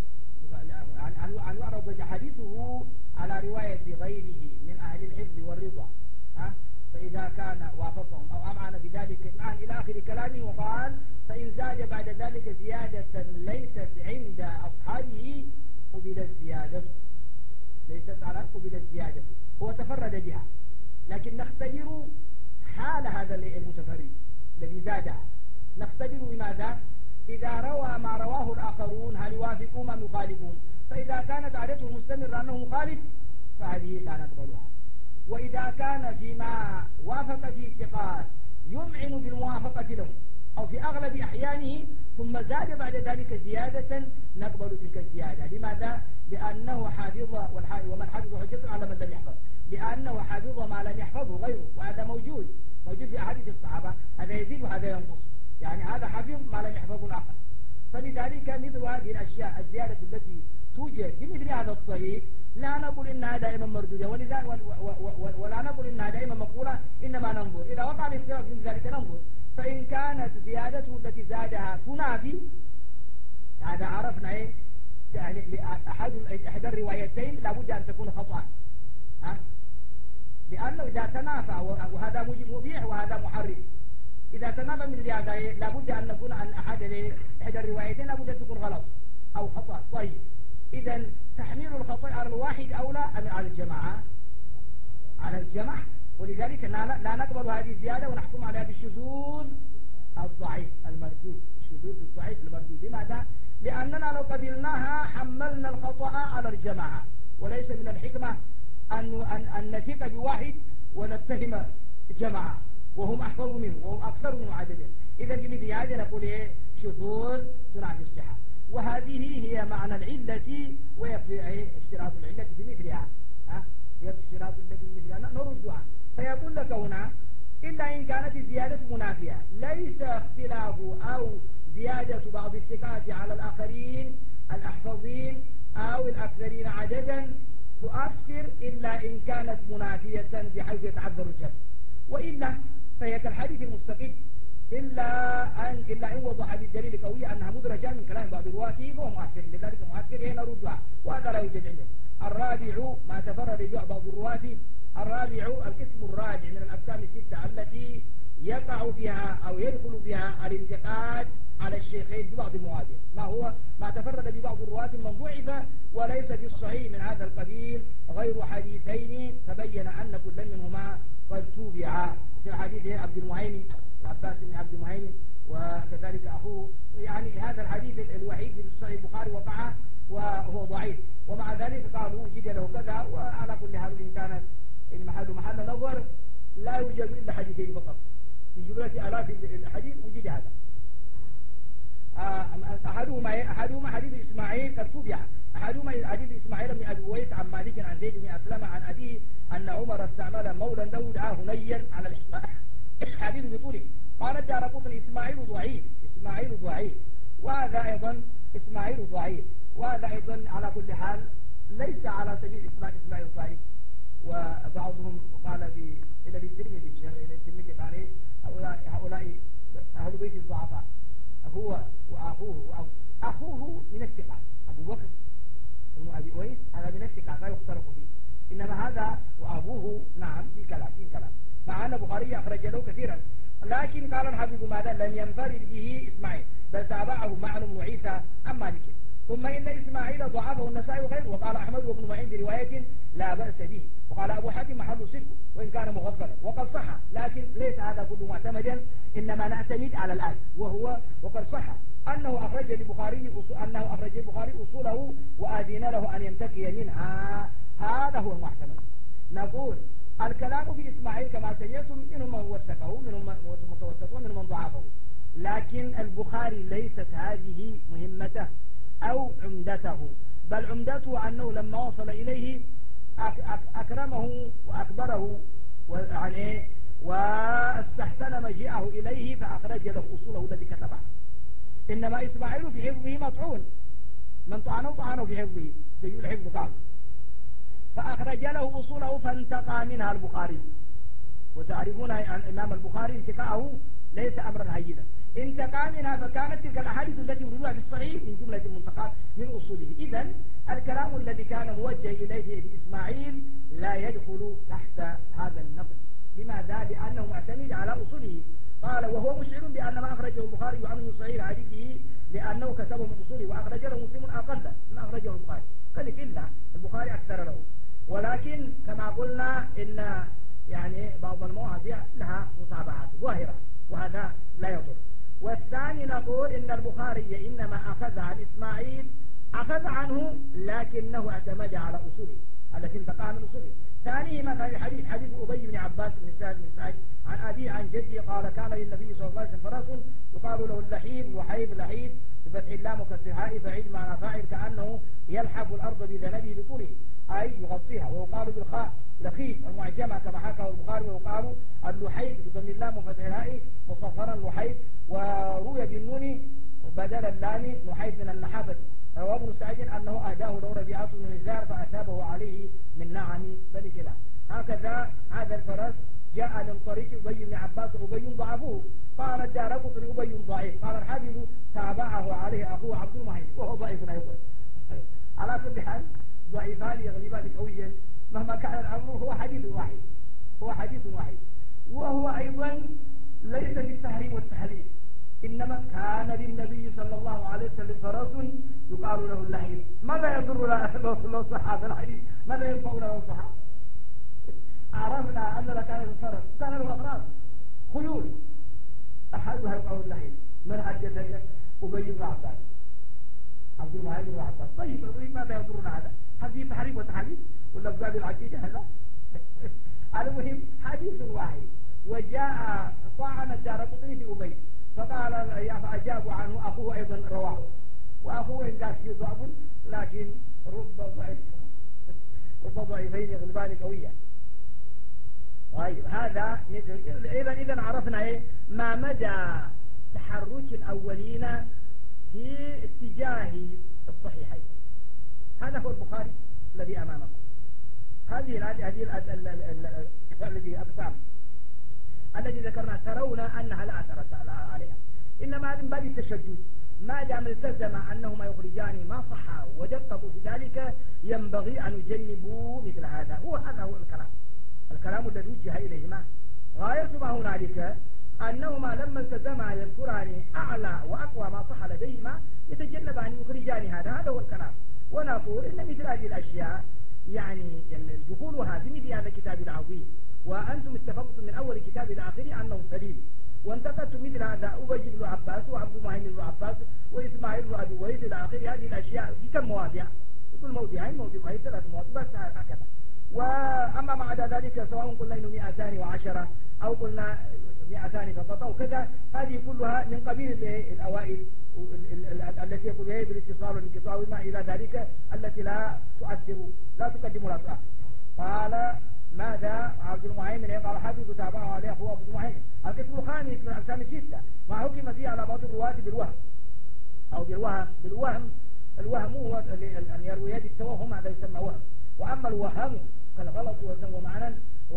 أن يعرض حديثه على رواية غيره من أهل الحفظ والرضا، ها؟ فإذا كان وافقهم أو أمعن بذلك معا إلى آخر كلامه. وقال فإن زاد بعد ذلك زيادة ليست عند أصحابه قبل الزيادة ليست على قبل الزيادة هو تفرد بها، لكن نختبر حال هذا المتفرد الذي زادها. نختبر بماذا؟ إذا روى ما رواه الآخرون هل يوافقون أم يخالفون؟ فإذا كانت عادته مستمرة أنه مخالف فهذه لا نقبلها. وإذا كان فيما وافق فيه الثقات يمعن بالموافقة له أو في أغلب أحيانه ثم زاد بعد ذلك زيادة نقبل تلك الزيادة. لماذا؟ لأنه حافظ ومن حفظ حجة على من لم يحفظ، لأنه حافظ ما لم يحفظه غيره، وهذا موجود موجود في أحاديث الصحابة، هذا يزيد وهذا ينقص، يعني هذا حفظ ما لم يحفظه الآخر. فلذلك مثل هذه الأشياء الزيادة التي توجد بمثل هذا الطريق لا نقول إنها دائما مردودة ولا نقول إنها دائما مقولة، إنما ننظر إذا وقع الاختلاف من ذلك ننظر. فإن كانت زيادته التي زادها تنافي هذا عرفنا إيه يعني أحد إحدى الروايتين لابد أن تكون خطأ، ها؟ لأنه إذا تنافى وهذا مبيح وهذا محرم، إذا تنافى مثل هذا لابد أن نكون أن أحد إحدى الروايتين لابد أن تكون غلط أو خطأ. طيب إذا تحميل الخطأ على الواحد أولى أم على الجماعة؟ على الجمع. ولذلك لا نقبل هذه الزيادة ونحكم عليها بالشذوذ الضعيف المردود، الشذوذ الضعيف المردود. لماذا؟ لأننا لو قبلناها حملنا الخطأ على الجماعة، وليس من الحكمة أن أن أن نثق بواحد ونتهم جماعة وهم أحفظ منه وهم أكثر من عددا. إذا بمثل هذا نقول إيه شذوذ تنافي الصحة. وهذه هي معنى العلة، ويكفي إيه اشتراط العلة في مثلها. ها يكفي اشتراط التي في مثلها نردها. فيقول لك هنا إلا إن كانت الزيادة منافية، ليس اختلاف أو زيادة بعض الثقات على الآخرين الأحفظين أو الأكثرين عددا تؤثر إلا إن كانت منافية بحيث يتعذر الجمع، وإلا فهي كالحديث المستقيم إلا أن إلا إن وضح بالدليل قوي أنها مدرجة من كلام بعض الرواة فهو مؤثر، لذلك مؤثر هنا ردها، وهذا لا يوجد عنده. الرابع ما تفرد به بعض الرواة. الرابع القسم الرابع من الأقسام الستة التي يقع فيها أو يدخل فيها الانتقاد على الشيخين ببعض المواضيع. ما هو ما تفرد ببعض الرواة من ضعف وليس في الصحيح من هذا القبيل غير حديثين تبين أن كل منهما قد توبع. في حديث عبد المهيمن العباس بن عبد المهيمن وكذلك أخوه، يعني هذا الحديث الوحيد في صحيح البخاري وقع وهو ضعيف، ومع ذلك قالوا وجد له كذا. وعلى كل حال إن كانت المحل محل نظر لا يوجد إلا حديثين فقط في جملة آلاف الحديث وجد هذا. أحدهما أحدهما حديث إسماعيل قد تبع. أحدهما حديث إسماعيل بن أبي ويس عن مالك عن زيد بن أسلم عن أبيه أن عمر استعمل مولا له دعاه هنيا على الإحباء. حديث بطوله. قال الدارقطني إسماعيل ضعيف. إسماعيل ضعيف وهذا أيضا إسماعيل ضعيف وهذا أيضا على كل حال ليس على سبيل إطلاق إسماعيل ضعيف. وبعضهم قال في إلى الترمذي إلى الترمذي قال هؤلاء هؤلاء أهل بيت الضعفاء هو وأخوه وأخوه, أخوه من الثقات أبو بكر بن أبي أويس هذا من الثقات لا يختلف فيه، إنما هذا وأبوه نعم في كلام في كلام مع أن البخاري أخرج له كثيرا. لكن قال الحافظ ماذا لم ينفرد به إسماعيل بل تابعه معن بن عيسى عن مالك. ثم إن إسماعيل ضعفه النسائي وغيره، وقال أحمد وابن معين في رواية لا بأس به، وقال أبو حاتم محل صدق وإن كان مغفلا وقد صح، لكن ليس هذا كله معتمدا، إنما نعتمد على الآن وهو وقد صح أنه أخرج البخاري أنه أخرج البخاري أصوله وأذن له أن ينتقي منها، هذا هو المعتمد. نقول الكلام في إسماعيل كما سمعتم منهم من وثقه منهم من متوسطه ومنهم من ضعفه، لكن البخاري ليست هذه مهمته أو عمدته، بل عمدته أنه لما وصل إليه أكرمه وأكبره وعنيه واستحسن مجيئه إليه فأخرج له أصوله الذي كتبها. إنما إسماعيل في حفظه مطعون، من طعنه طعنه في حفظه سيء الحفظ قام، فأخرج له أصوله فانتقى منها البخاري. وتعرفون عن الإمام البخاري انتقاءه ليس أمرا هينا، انتقى منها فكانت تلك الأحاديث التي وردوها في الصحيح من جملة المنتقات من أصوله. إذن الكلام الذي كان موجه إليه في إسماعيل لا يدخل تحت هذا النقد. لماذا؟ لأنه معتمد على أصوله. قال وهو مشعر بأن ما أخرجه البخاري عنه من صحيح حديثه لأنه كتبه من أصوله وأخرج له مسلم أقل من أخرجه البخاري، قال إلا البخاري أكثر له. ولكن كما قلنا إن يعني بعض المواضيع لها متابعات ظاهرة وهذا لا يضر. والثاني نقول إن البخاري إنما أخذ عن إسماعيل أخذ عنه لكنه اعتمد على أصوله التي انتقاها من أصوله. ثاني مثلا حديث حديث أبي بن عباس بن سعد بن سعد عن أبي عن جدي قال كان للنبي صلى الله عليه وسلم فرس يقال له اللحيب وحيب لحيب بفتح اللام وكسرها فعيل معنى فاعل كأنه يلحف الأرض بذنبه بطوله أي يغطيها، ويقال بالخاء لخيف المعجمة كما حكى البخاري، ويقال اللحيب بضم اللام وفتح الهاء مصفرا لحيب، وروي بالنون بدل اللام نحيب من النحافة. رواه ابن سعيد أنه أهداه له ربيعة بن نزار فأثابه عليه من نعم بل كلا. هكذا هذا الفرس جاء من طريق أبي بن عباس أبي ضعفوه، قال الدارقطني أبي ضعيف، قال الحافظ تابعه عليه أخوه عبد المهيمن وهو ضعيف أيضا. على كل حال ضعيفان يغلبان قويا مهما كان الأمر هو حديث واحد هو حديث واحد وهو أيضا ليس بالتحريم والتحليل، إنما كان للنبي صلى الله عليه وسلم فرس يقال له اللحيف. ماذا يضر لو صح هذا الحديث؟ ماذا ينفع له صح؟ عرفنا أن كان الفرس كان له أفراس خيول أحدها يقال اللحيف. من حدثك؟ أبي بن عباس عبد المهيمن بن عباس. طيب ماذا يضرنا هذا؟ هل فيه تحريم وتحليل ولا باب العقيدة هذا؟ المهم حديث واحد. وجاء طعن الدارقطني في أبي فقال فأجابوا عنه أخوه أيضا رواه، وأخوه إن كان فيه ضعف لكن رب ضعيف رب ضعيفين يغلبان قويا. طيب هذا إذا إذا عرفنا إيه ما مدى تحرك الأولين في اتجاه الصحيحين. هذا هو البخاري الذي أمامكم. هذه هذه الذي أقسام الذي ذكرنا ترون أنها لا أثر عليها، إنما من باب التشدد ما دام التزم أنهما يخرجان ما صح ودققوا في ذلك ينبغي أن يجنبوا مثل هذا. هو هذا هو الكلام الكلام الذي وجه إليهما. غاية ما هنالك أنهما لما التزما يذكران أعلى وأقوى ما صح لديهما يتجنبان يخرجان هذا. هذا هو الكلام. ونقول إن مثل هذه الأشياء يعني دخولها في مثل هذا الكتاب العظيم وأنتم اتفقتم من أول كتاب إلى آخره أنه سليم، وانتقدتم مثل هذا أبي بن عباس وعبد المهيمن بن عباس وإسماعيل بن أبي ويس إلى آخره. هذه الأشياء في كم مواضع؟ يقول موضعين موضعين ثلاث مواضع بس هكذا. وأما بعد ذلك سواء قلنا إنه مئتان وعشرة أو قلنا مئتان فقط أو كذا، هذه كلها من قبيل الأوائل التي يقول بها بالاتصال والانقطاع وما إلى ذلك التي لا تؤثر لا تقدم ولا تؤخر. قال ماذا عبد المهيمن قال حافظ تابعه عليه أخوه عبد المهيمن. القسم الخامس من أقسام الستة ما حكم فيه على بعض الرواة بالوهم أو بالوهم بالوهم الوهم هو أن يروي بالتوهم، هذا يسمى وهم. وأما الوهم كالغلط ومعنى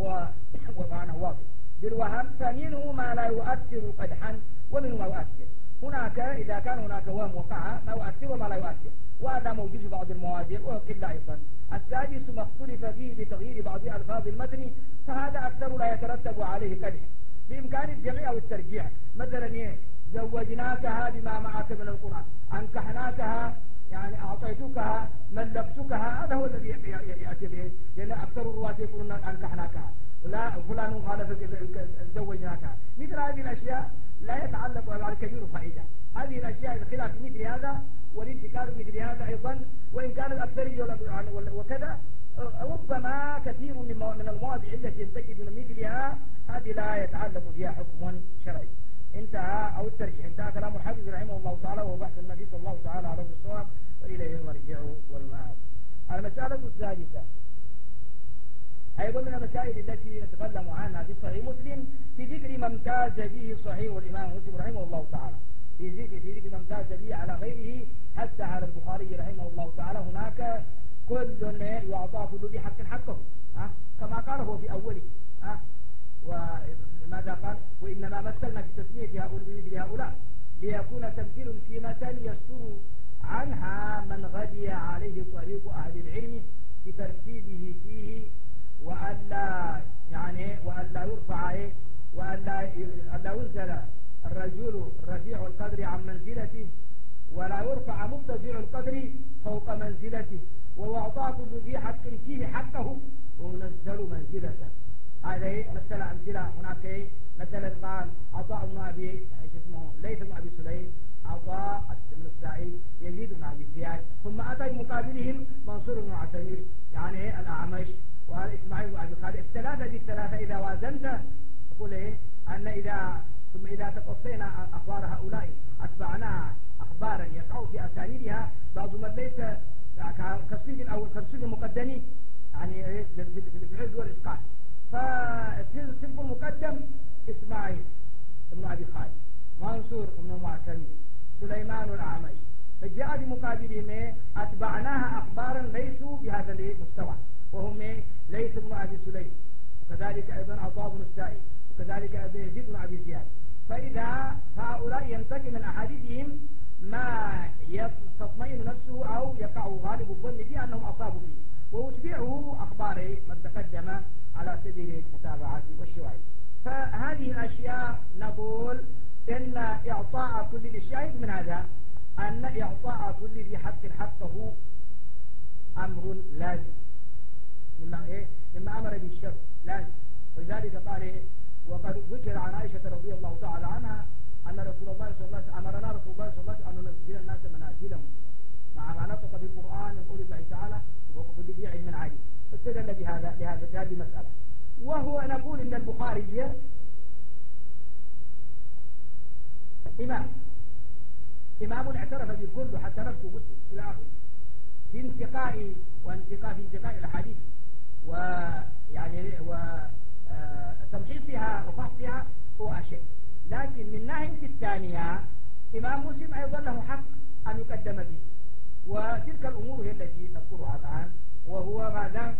ومعنى واضح بالوهم فمنه ما لا يؤثر قدحا ومنه ما يؤثر. هناك إذا كان هناك وهم وقع ما يؤثر وما لا يؤثر، وهذا موجود في بعض المواضيع وقل أيضا. السادس ما اختلف فيه بتغيير بعض ألفاظ المتن، فهذا أكثر لا يترتب عليه قدح بإمكان الجمع أو الترجيع. مثلا إيه زوجناكها بما معك من القرآن، أنكحناكها يعني أعطيتكها ملكتكها، هذا هو الذي يأتي به، لأن أكثر الرواة يقولون أنكحناكها لا فلان قال زوجناكها. مثل هذه الأشياء لا يتعلق على كبير فائدة. هذه الأشياء الخلاف مثل هذا والانتكار مثل هذا أيضا، وإن كان الأكثرية وكذا ربما كثير من المواضع التي ينتكد من مثلها هذه لا يتعلق بها حكم شرعي. انتهى أو الترجيح. انتهى كلام الحافظ رحمه الله تعالى وهو بحث النبي صلى الله تعالى عليه وسلم وإليه المرجع والمآب. المسألة السادسة أيضا من المسائل التي نتكلم عنها في صحيح مسلم في ذكر ما امتاز به صحيح الإمام مسلم رحمه الله تعالى، في ذكر في ذكر ما امتاز به على غيره حتى على البخاري رحمه الله تعالى. هناك كل يعطى كل ذي حق حقه أه؟ كما قال هو في أوله أه؟ وماذا قال؟ وإنما مثلنا في تسمية هؤلاء هؤلاء ليكون تمثيل سمة يستر عنها من غدي عليه طريق أهل العلم في ترتيبه فيه، وألا يعني وألا يرفع إيه وألا ألا ينزل الرجل رفيع القدر عن منزلته ولا يرفع مبتدع القدر فوق منزلته، ويعطى كل ذي حق فيه حقه وينزل منزلته. هذا إيه مثل أمثلة. هناك إيه مثلا قال عطاء بن أبي اسمه ليث بن أبي سليم، عطاء بن السعيد، يزيد بن أبي زياد، ثم أتى مقابلهم منصور بن عثيمين يعني إيه الأعمش وإسماعيل بن أبي خالد. الثلاثة دي الثلاثة إذا وازنت تقول إيه أن إذا ثم إذا تقصينا أخبار هؤلاء أتبعناها أخبارا يقع في أسانيدها بعض من ليس كالصيغ الأول كالصيغ المقدم يعني في الحفظ والإتقان. فالصيغ المقدم إسماعيل بن أبي خالد، منصور بن معتمر، سليمان الأعمش، فجاء بمقابلهم أتبعناها أخبارا ليسوا بهذا المستوى وهم ليث بن أبي سليم، وكذلك أيضا عطاء بن السائب، وكذلك أيضا يزيد بن أبي زياد. فإذا هؤلاء ينتقي من أحاديثهم ما تطمئن نفسه أو يقع غالب الظن فيه أنهم أصابوا فيه، ويتبعه أخباره من تقدم على سبيل المتابعة والشواهد. فهذه الأشياء نقول إن إعطاء كل الشاهد من هذا أن إعطاء كل ذي حق حقه أمر لازم مما إيه مما أمر به الشرع لازم. ولذلك قال إيه وقد ذكر عن عائشة رضي الله تعالى عنها أن رسول الله صلى الله عليه وسلم أمرنا رسول الله صلى الله عليه وسلم أن ننزل الناس منازلهم مع ما نطق بالقرآن من قول الله تعالى وكل ذي علم عالم. فاستدل بهذا لهذا هذه المسألة. وهو نقول إن البخاري إمام إمام اعترف بالكل حتى نفسه مسلم إلى آخره في انتقاء وانتقاء في انتقاء الأحاديث ويعني وتمحيصها وفحصها هو شيء. لكن من ناحية الثانية إمام مسلم أيضا له حق أن يقدم به، وتلك الأمور هي التي نذكرها الآن. وهو ماذا؟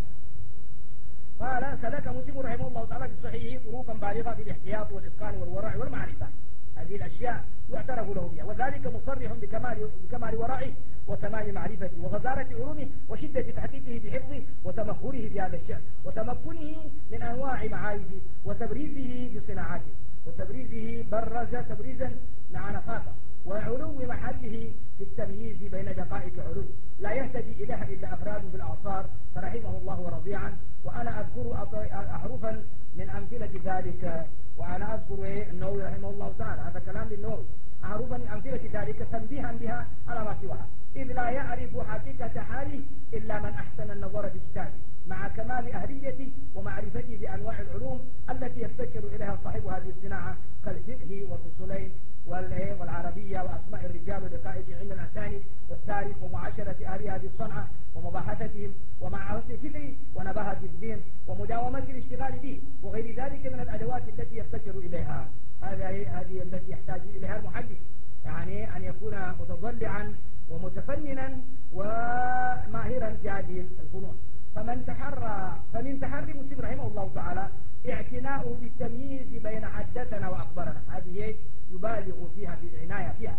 قال سلك مسلم رحمه الله تعالى في صحيحه طرقا بالغة في الاحتياط والإتقان والورع والمعرفة. هذه الأشياء يعترف له بها، وذلك مصرح بكمال, بكمال ورعه وتمام معرفته وغزارة علومه وشدة تحقيقه بحفظه وتمهره في هذا الشأن وتمكنه من أنواع معارفه وتبريزه بصناعاته وتبريزه برز تبريزا مع نفاقه وعلو محله في التمييز بين دقائق علوم لا يهتدي إليها إلا أفراد في الأعصار فرحمه الله ورضي عنه. وأنا أذكر أحرفا من أمثلة ذلك، وأنا أذكر النووي رحمه الله تعالى، هذا كلام للنووي، أحرفا من أمثلة ذلك تنبيها بها على ما سواها، إذ لا يعرف حقيقة حاله إلا من أحسن النظر في كتابه مع كمال أهليته ومعرفته بأنواع العلوم التي يفتكر إليها صاحب هذه الصناعة كالفقه والأصولين والعربية وأسماء الرجال ودقائق علم الأسانيد والتاريخ ومعاشرة أهل هذه الصنعة ومباحثتهم ومع حسن الفكر ونباهة الذهن ومداومة الاشتغال به وغير ذلك من الأدوات التي يفتكر إليها. هذه هذه التي يحتاج إليها المحدث، يعني أن يكون متضلعا ومتفننا وماهرا في هذه الفنون. فمن تحرى فمن تحري مسلم رحمه الله تعالى اعتناؤه بالتمييز بين حدثنا وأخبرنا، هذه يبالغ فيها في العناية فيها،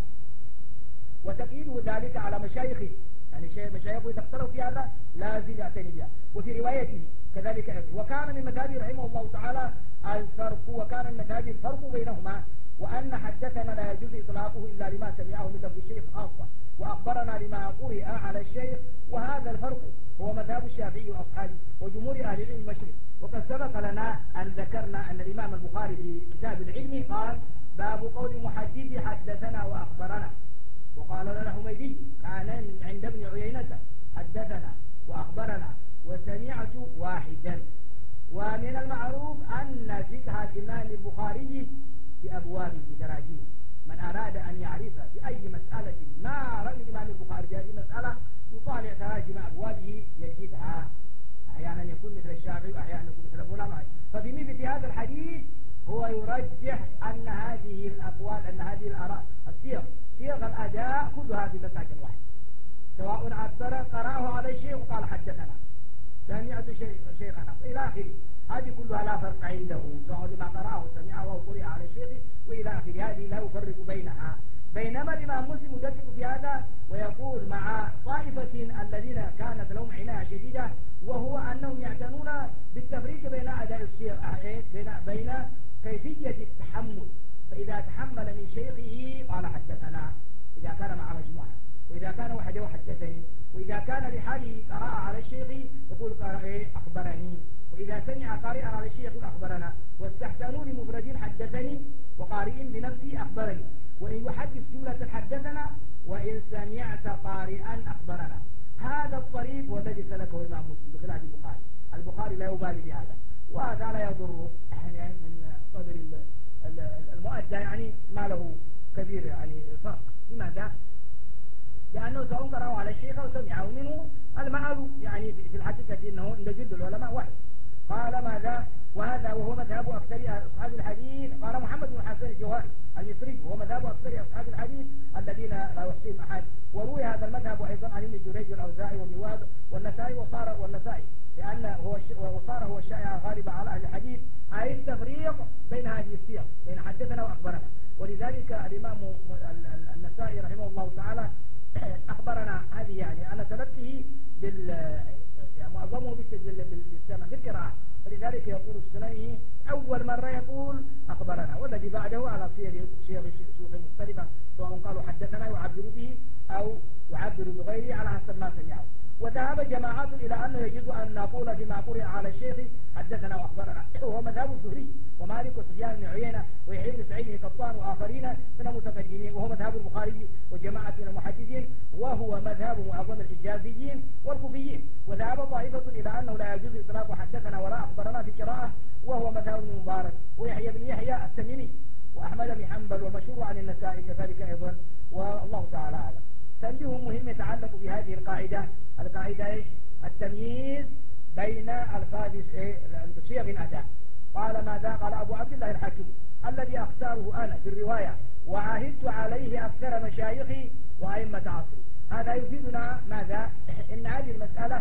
وتقييد ذلك على مشايخه، يعني مشايخه إذا اختلوا في هذا لازم يعتني بها. وفي روايته كذلك أيضا. وكان من مذهبه رحمه الله تعالى الفرق، وكان من مذهبه الفرق بينهما، وأن حدثنا لا يجوز إطلاقه إلا لما سمعه من لفظ الشيخ خاصة، وأخبرنا لما قرئ على الشيخ، وهذا الفرق هو مذهب الشافعي وأصحابه وجمهور أهل العلم المشرق. وقد سبق لنا أن ذكرنا أن الإمام البخاري في كتاب العلم قال باب قول محدث حدثنا وأخبرنا. وقال لنا حميدي كان عند ابن عيينة حدثنا وأخبرنا وسمعت واحدا. ومن المعروف أن فقه الإمام البخاري في أبوابه بتراجمه، من أراد أن يعرف بأي مسألة ما رأي الإمام البخاري في هذه المسألة يطالع تراجم أبوابه يجدها، أحيانا يكون مثل الشافعي وأحيانا يكون مثل العلماء. ففي مثل هذا الحديث هو يرجح أن هذه الأقوال أن هذه الآراء الصيغ صيغ الأداء كلها في مساكن واحد، سواء عبر قرأه على الشيخ وقال حدثنا سمعت شيخنا إلى آخره، هذه كلها لا فرق عنده، سواء لما قرأه سمعه وقرئ على الشيخ وإلى آخره، هذه لا يفرق بينها. بينما الإمام مسلم يدقق في هذا ويقول مع طائفة الذين كانت لهم عناية شديدة، وهو أنهم يعتنون بالتفريق بين أداء الصيغ بين بين كيفية التحمل. فإذا تحمل من شيخه قال حدثنا إذا كان مع مجموعة، وإذا كان وحده حدثني، وإذا كان لحاله قراءة على الشيخ يقول أخبرني، وإذا سمع قارئا على الشيخ يقول أخبرنا. واستحسنوا لمفردين حدثني وقارئ بنفسي أخبرني، وإن يحدث جملة حدثنا وإن سمعت قارئا أخبرنا. هذا الطريق هو الذي سلكه الإمام مسلم بخلاف البخاري. البخاري لا يبالي بهذا، وهذا لا يضر يعني من قدر المؤدى، يعني ما له كبير يعني فرق. لماذا؟ لأنه سواء قرأوا على الشيخ أو سمعوا منه المعلوم، يعني في الحقيقة أنه عند جد العلماء واحد. قال ماذا؟ وهذا وهو مذهب أكثر أصحاب الحديث. قال محمد بن حسن الجوهري المصري وهو مذهب أكثر أصحاب الحديث الذين لا يحصيهم أحد. وروي هذا المذهب أيضا عن ابن جريج والأوزاعي والنواب والنسائي وصار والنسائي، لأن هو وصار هو الشائع غالبا على أهل الحديث أي التفريق بين هذه الصيغ بين حدثنا وأخبرنا. ولذلك الإمام النسائي رحمه الله تعالى أخبرنا هذه، يعني أنا تلقيه بال يعني معظمه بالسمع بالقراءة، فلذلك يقول السنيني أول مرة يقول أخبرنا، والذي بعده على صيغ صيغ شيوخ مختلفة، سواء قالوا حدثنا يعبر به أو يعبر بغيره على حسب ما سمعه. وذهب جماعات إلى أنه يجوز أن نقول بما قرئ على الشيخ حدثنا وأخبرنا، وهو مذهب الزهري ومالك وسفيان بن عيينة ويحيى بن سعيد بن قطان وآخرين من المتقدمين، وهو مذهب البخاري وجماعة من المحدثين، وهو مذهب معظم الحجازيين والكوفيين. وذهب طائفة إلى أنه لا يجوز إطلاق حدثنا ولا أخبرنا في القراءة، وهو مذهب ابن مبارك ويحيى بن يحيى التميمي وأحمد بن حنبل، والمشهور عن النسائي كذلك أيضا، والله تعالى أعلم. تنبيه مهم يتعلق بهذه القاعدة، القاعدة إيش؟ التمييز بين ألفاظ صيغ الأداء. قال ماذا؟ قال أبو عبد الله الحاكم الذي أختاره أنا في الرواية وعاهدت عليه أكثر مشايخي وأئمة عصري. هذا يفيدنا ماذا؟ إن هذه المسألة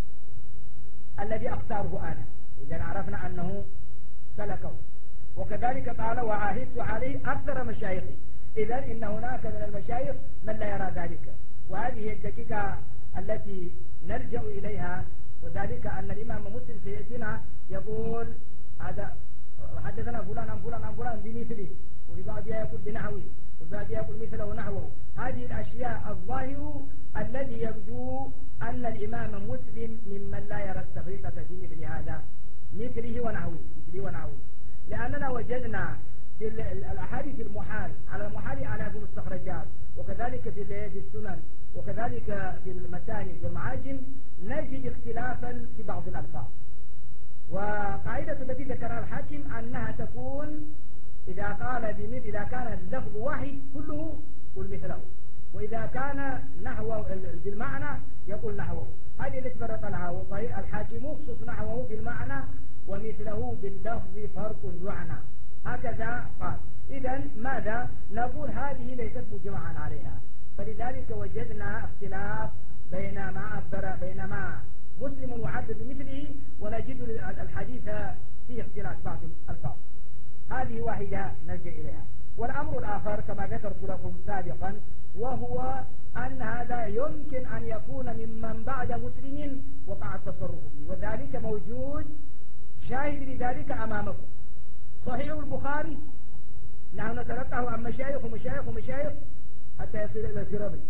الذي أختاره أنا، إذا عرفنا أنه سلكه. وكذلك قال وعاهدت عليه أكثر مشايخي، إذا إن هناك من المشايخ من لا يرى ذلك. وهذه الدقيقة التي نلجأ إليها، وذلك أن الإمام مسلم سيأتينا يقول هذا حدثنا فلان عن فلان عن فلان بمثله، وفي بعضها يقول بنحوه، وفي بعضها يقول مثله نحوه. هذه الأشياء الظاهر الذي يبدو أن الإمام مسلم ممن لا يرى التفريق في مثل هذا، مثله ونحوه، مثله ونحوه. لأننا وجدنا في الأحاديث المحال على المحال على في المستخرجات، وكذلك في السنن، وكذلك في المساند والمعاجم نجد اختلافا في بعض الألفاظ. وقاعدة التي ذكرها الحاكم أنها تكون إذا قال بمثل، إذا كان اللفظ واحد كله قل مثله، وإذا كان نحو بالمعنى يقول نحوه. هذه التي فرق لها الحاكم خصوص نحوه بالمعنى ومثله باللفظ فرق يعنى، هكذا قال. إذا ماذا نقول؟ هذه ليست مجمعا عليها، فلذلك وجدنا اختلاف بين ما عبر بينما مسلم وعد بمثله، ونجد الحديث فيه اختلاف بعض الألفاظ. هذه واحدة نلجأ إليها. والأمر الآخر كما ذكرت لكم سابقا، وهو أن هذا يمكن أن يكون ممن بعد مسلم وقع التصرف فيه، وذلك موجود شاهد لذلك أمامكم. صحيح البخاري نحن نتلقاه عن مشايخ ومشايخ ومشايخ حتى يصل إلى الفرابري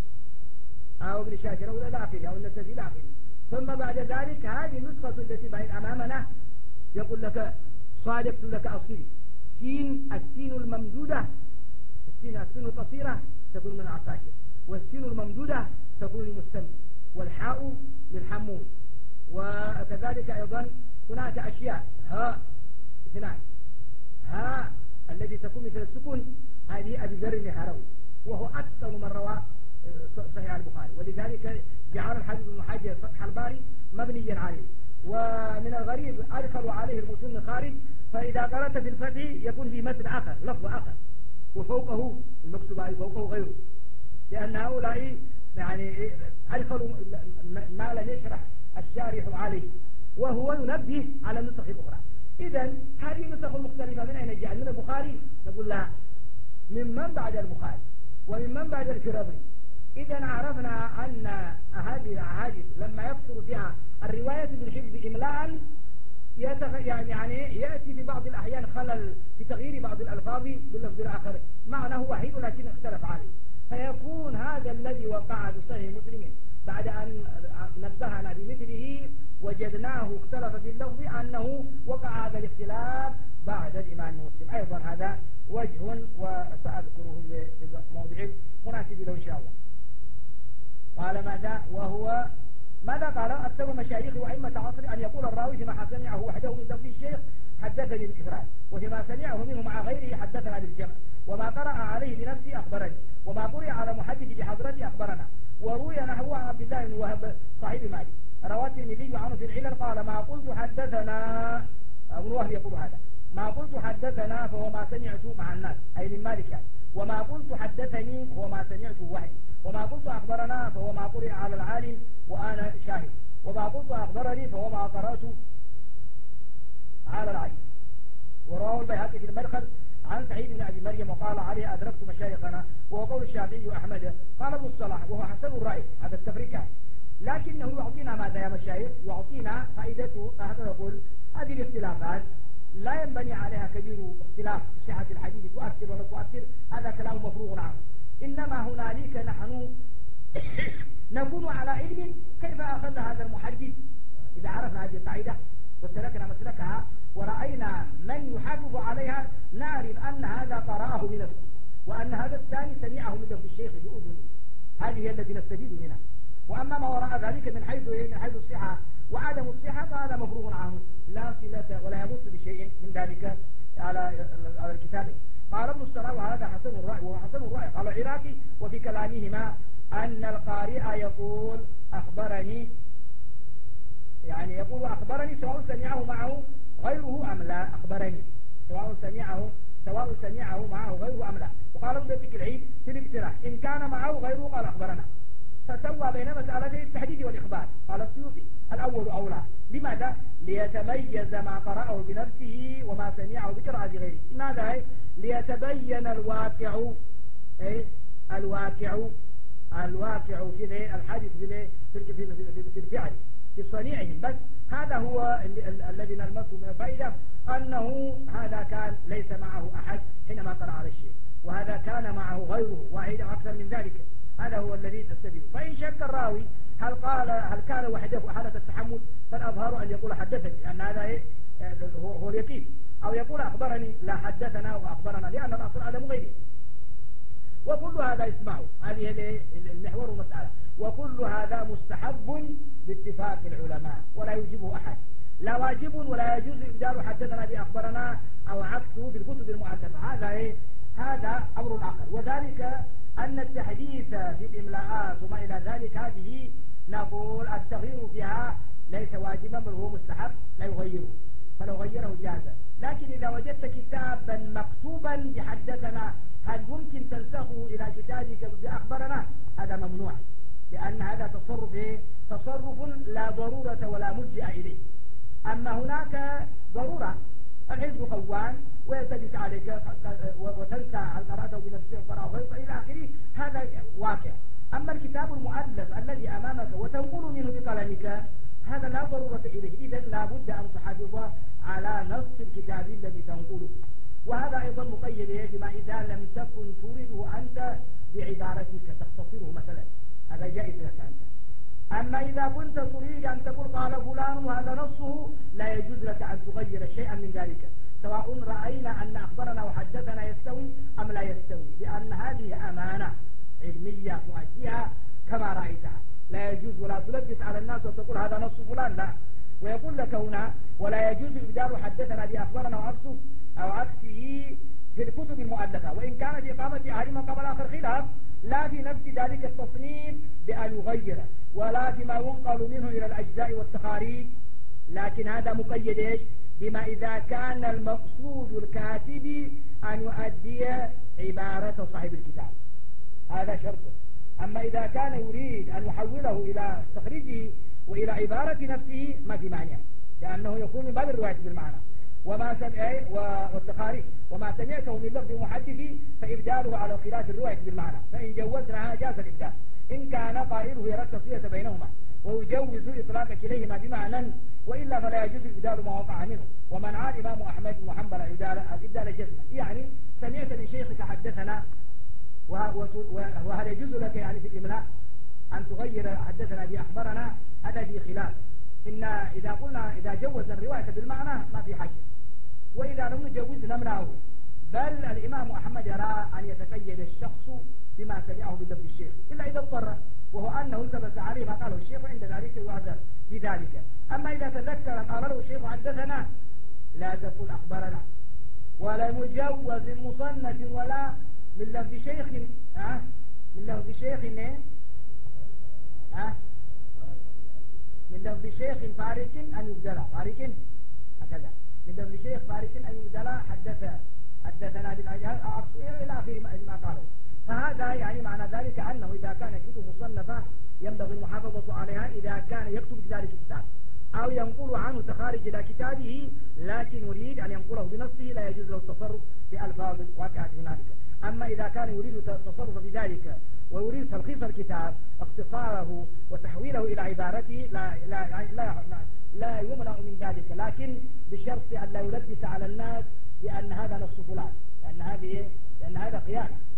أو ابن شاكر أو إلى آخره أو النسفي إلى آخره. ثم بعد ذلك هذه النسخة التي بين أمامنا يقول لك صادقت لك أصيل سين، السين الممدودة، السين السين القصيرة تكون من العساكر، والسين الممدودة تكون للمستمد، والحاء للحمول. وكذلك أيضا هناك أشياء ها اثنان، ها الذي تكون مثل السكون هذه أبي ذر الهروي، وهو أكثر من روى صحيح البخاري، ولذلك جعل الحديث بن حجر فتح الباري مبنيا عليه. ومن الغريب أدخلوا عليه المتون خارج، فإذا قرأت في الفتح يكون في متن آخر لفظ آخر وفوقه المكتوب عليه فوقه غيره، لأن هؤلاء يعني أدخلوا ما لم يشرح الشارح عليه، وهو ينبه على النسخ الأخرى. إذن هذه النسخ المختلفة من أين جاءت؟ من البخاري؟ نقول لا، ممن بعد البخاري وممن بعد الفرابري. إذن عرفنا أن هذه الأحاديث لما يكثر فيها الرواية بالحفظ إملاء يعني, يعني يأتي في بعض الأحيان خلل في تغيير بعض الألفاظ باللفظ الآخر معناه وحيد لكن اختلف عليه، فيكون هذا الذي وقع بصحيح مسلم بعد أن نبهنا بمثله وجدناه اختلف في اللفظ أنه وقع هذا الاختلاف بعد الإمام مسلم. أيضا هذا وجه وسأذكره في موضع مناسب له إن شاء الله. قال ماذا؟ وهو ماذا قال؟ أكثر مشايخ وأئمة عصر أن يقول الراوي فيما سمعه وحده من لفظ الشيخ حدثني بالإفراد، وفيما سمعه منه مع غيره حدثنا بالجمع، وما قرأ عليه بنفسه أخبرني، وما قرئ على محدث بحضرته أخبرنا. وروي نحو عن عبد الله بن وهب صاحب مالك رواه الترمذي عنه في العلل قال ما قلت حدثنا، ابن وهب يقول هذا، ما قلت حدثنا فهو ما سمعت مع الناس أي من مالك يعني، وما قلت حدثني هو ما سمعته وحدي، وما قلت أخبرنا فهو ما قرئ على العالم وأنا شاهد، وما قلت أخبرني فهو ما قرأت على العالم. ورواه البيهقي في المدخل عن سعيد بن أبي مريم وقال عليه أدركت مشايخنا، وهو قول الشافعي وأحمد. قال ابن الصلاح وهو حسن الرأي هذا التفريق، لكنه يعطينا ماذا يا مشايخ؟ يعطينا فائدته. هذا يقول هذه الاختلافات لا ينبني عليها كبير اختلاف صحة الحديث تؤثر ولا تؤثر، هذا كلام مفروغ عنه، إنما هنالك نحن نكون على علم كيف أخذ هذا المحدث. إذا عرفنا هذه القاعدة وسلكنا مسلكها ورأينا من يحافظ عليها نعرف أن هذا قرأه بنفسه وأن هذا الثاني سمعه من لفظ الشيخ بأذنه. هذه هي التي نستفيد منها. وأما ما وراء ذلك من حيث من حيث الصحة وعدم الصحة فهذا مفروغ عنه، لا صلة ولا يمت بشيء من ذلك على على الكتاب. قال ابن السراء وهذا حسن الرأي وهو حسن الرأي. قال العراقي وفي كلامهما أن القارئ يقول أخبرني، يعني يقول أخبرني سواء سمعه معه غيره أم لا، أخبرني سواء سمعه سواء سمعه معه غيره أم لا. وقال ابن دقيق العيد في الاقتراح إن كان معه غيره قال أخبرنا، فسوى بين مسألتين التحديد والإخبار. قال السيوطي الأول أولى. لماذا؟ ليتميز ما قرأه بنفسه وما سمعه بقراءة غيره. ماذا؟ ليتبين الواقع إيه؟ الواقع الواقع في الحادث في في في الفعل في صنيعهم. بس هذا هو الذي نلمسه من الفائدة، أنه هذا كان ليس معه أحد حينما قرأ على الشيء، وهذا كان معه غيره واحد أو أكثر من ذلك. هذا هو الذي نستفيد. فإن شك الراوي هل قال هل كان وحده حالة التحمل فالأظهر أن يقول حدثني، لأن هذا إيه هو اليقين، أو يقول أخبرني لا حدثنا وأخبرنا، لأن الأصل عدم غيره. وكل هذا اسمعوا، هذه المحور المسألة، وكل هذا مستحب باتفاق العلماء ولا يجيبه أحد، لا واجب ولا يجوز إبدال حدثنا بأخبرنا أو عكسه في الكتب المؤلفة. هذا إيه؟ هذا أمر آخر. وذلك أن التحديث في الإملاءات وما إلى ذلك هذه نقول التغيير فيها ليس واجبا بل هو مستحب لا يغيره، فلو غيره جاز. لكن إذا وجدت كتابا مكتوبا بحدثنا هل ممكن تنسخه إلى كتابك بأخبرنا؟ هذا ممنوع، لأن هذا تصرف إيه؟ تصرف لا ضرورة ولا ملجأ إليه. أما هناك ضرورة، الحزب قوان ويلتبس عليك وتنسى هل قرأته بنفسه وقرأه غيره إلى آخره، هذا واقع. أما الكتاب المؤلف الذي أمامك وتنقل منه بقلمك هذا لا ضرورة إليه، إذن لا بد أن تحافظ على نص الكتاب الذي تنقله. وهذا أيضا مقيد بما إذا لم تكن تريده أنت بعبارتك تختصره مثلا، هذا جائز لك أنت. أما إذا كنت تريد أن تقول قال فلان وهذا نصه لا يجوز لك أن تغير شيئا من ذلك، سواء رأينا أن أخبرنا وحدثنا يستوي أم لا يستوي، لأن هذه أمانة علمية تؤديها كما رأيتها. لا يجوز ولا تلبس على الناس وتقول هذا نص فلان، لا. ويقول لك هنا ولا يجوز إبدال حدثنا بأخبرنا وعكسه أو عكسه في الكتب المؤلفة، وإن كان في إقامة أحدهما قبل آخر خلاف، لا في نفس ذلك التصنيف بأن يغير ولا بما ينقل منه إلى الأجزاء والتخاريج، لكن هذا مقيد إيش؟ بما إذا كان المقصود الكاتب أن يؤدي عبارة صاحب الكتاب، هذا شرطه. أما إذا كان يريد أن يحوله إلى تخريجه وإلى عبارة نفسه ما في معنى، لأنه يكون من باب الرواية بالمعنى وما سمع والتخاريج وما سمعته من لفظ المحدث فإبداله على خلاف الرواية بالمعنى، فإن جوزناها جاز الإبدال إن كان قائله يرى التصوية بينهما ويجوز إطلاق كليهما بمعنى، وإلا فلا يجوز إبدال ما وقع منه. ومنع الإمام أحمد بن حنبل الإبدال جزما، يعني سمعت من شيخك حدثنا وهل يجوز لك يعني في الإملاء أن تغير حدثنا بأخبرنا؟ هذا في خلاف. إن إذا قلنا إذا جوز الرواية بالمعنى ما في حاجة، وإذا لم نجوز نمنعه. بل الإمام أحمد يرى أن يتقيد الشخص بما سمعه بلفظ الشيخ إلا إذا اضطر، وهو أنه التبس عليه ما قاله الشيخ عند ذلك يعذر بذلك. أما إذا تذكر قال له الشيخ حدثنا لا تقول أخبرنا، ولا مجوز مصنف ولا من لفظ شيخ ها من لفظ شيخ ها من لفظ شيخ فارق أن يبدل فارق هكذا من لفظ شيخ فارق أن يبدل حدث حدثنا بالأجهال إلى آخر ما قالوا. فهذا يعني معنى ذلك أنه إذا كان يكتب مصنفة ينبغي المحافظة عليها إذا كان يكتب ذلك الكتاب أو ينقل عنه تخارج إلى كتابه، لكن يريد أن ينقله بنفسه لا يجوز له التصرف في ألفاظ واقعة هنالك. أما إذا كان يريد التصرف بذلك ويريد تلخيص الكتاب اختصاره وتحويله إلى عبارته لا لا لا, لا, لا يمنع من ذلك، لكن بشرط أن لا يلبس على الناس بأن هذا نص فلان، لأن هذه لأن هذا خيانة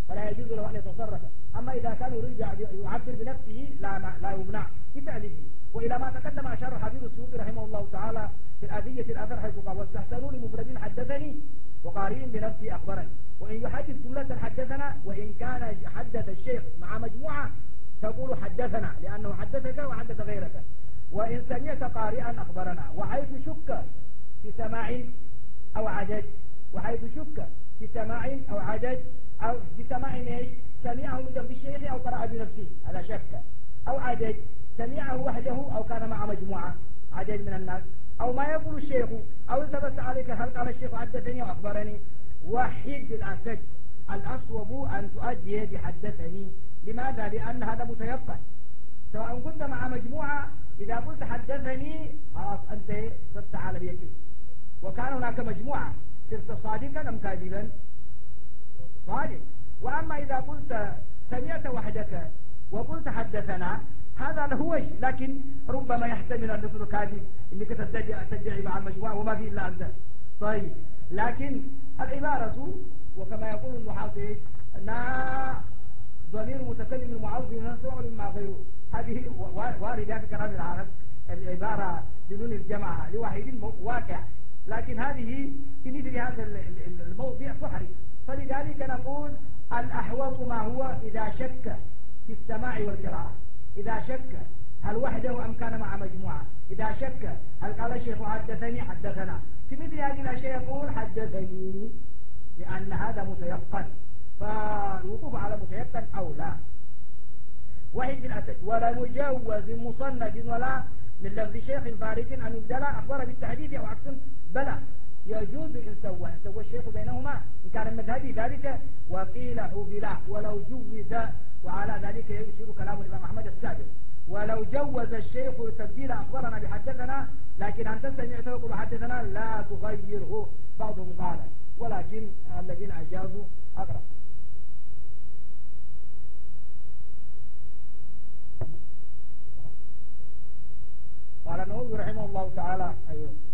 فلا يجوز له أن يتصرف. أما إذا كان يريد يعبر بنفسه لا لا يمنع في تأليفه. وإلى ما تقدم أشار حبيب السيوطي رحمه الله تعالى في الآذية الأثر حيث قال واستحسنوا لمفرد حدثني وقارئ بنفسه أخبرني. وإن يحدث جملة حدثنا، وإن كان حدث الشيخ مع مجموعة تقول حدثنا لأنه حدثك وحدث غيرك. وإن سمعت قارئا أخبرنا. وحيث شك في سماع أو عدد، وحيث شك في سماع أو عدد أو في سماع إيش سمعه من لفظ الشيخ أو قرأ بنفسه هذا شك، أو عدد سمعه وحده أو كان مع مجموعة عدد من الناس، أو ما يقول الشيخ أو التبس عليك هل قال الشيخ حدثني وأخبرني. وحيد بالأسد الأصوب أن تؤدي بحدثني. لماذا؟ لأن هذا متيقن. سواء كنت مع مجموعة إذا قلت حدثني خلاص أنت صرت على اليقين، وكان هناك مجموعة صرت صادقا أم كاذبا؟ صادق. وأما إذا قلت سمعت وحدك وقلت حدثنا هذا له وجه، لكن ربما يحتمل أن تكون كاذب إنك تدعي مع المجموعة وما في إلا أنت. طيب، لكن العبارة وكما يقول النحاة أنها ضمير متكلم المعوض نسوع مما غيره، هذه واردة في كلام العرب. العبارة بدون الجماعة لواحد واقع، لكن هذه في مثل هذا الموضع تحرم. فلذلك نقول الأحوط ما هو إذا شك في السماع والقراءة، إذا شك هل وحده أم كان مع مجموعة، إذا شك هل قال الشيخ حدثني حدثنا، في مثل هذه الأشياء يقول حدثني لأن هذا متيقن، فالوقوف على متيقن أولى. وحيد بالأسد ولا مجوز مصنف ولا من لفظ شيخ فارق أن يبدل أخبر بالتحديث أو عكس بلى يجوز إن سوى إن سوى الشيخ بينهما إن كان المذهبي ذلك وقيل حبلا ولو جوز. وعلى ذلك يشير كلام الإمام أحمد السابق. ولو جوز الشيخ تبديل أخبرنا بحدثنا لكن أنت سمعته يقول حدثنا لا تغيره. بعضهم قال ولكن الذين أجازوا أقرأ. قال النووي رحمه الله تعالى أيوه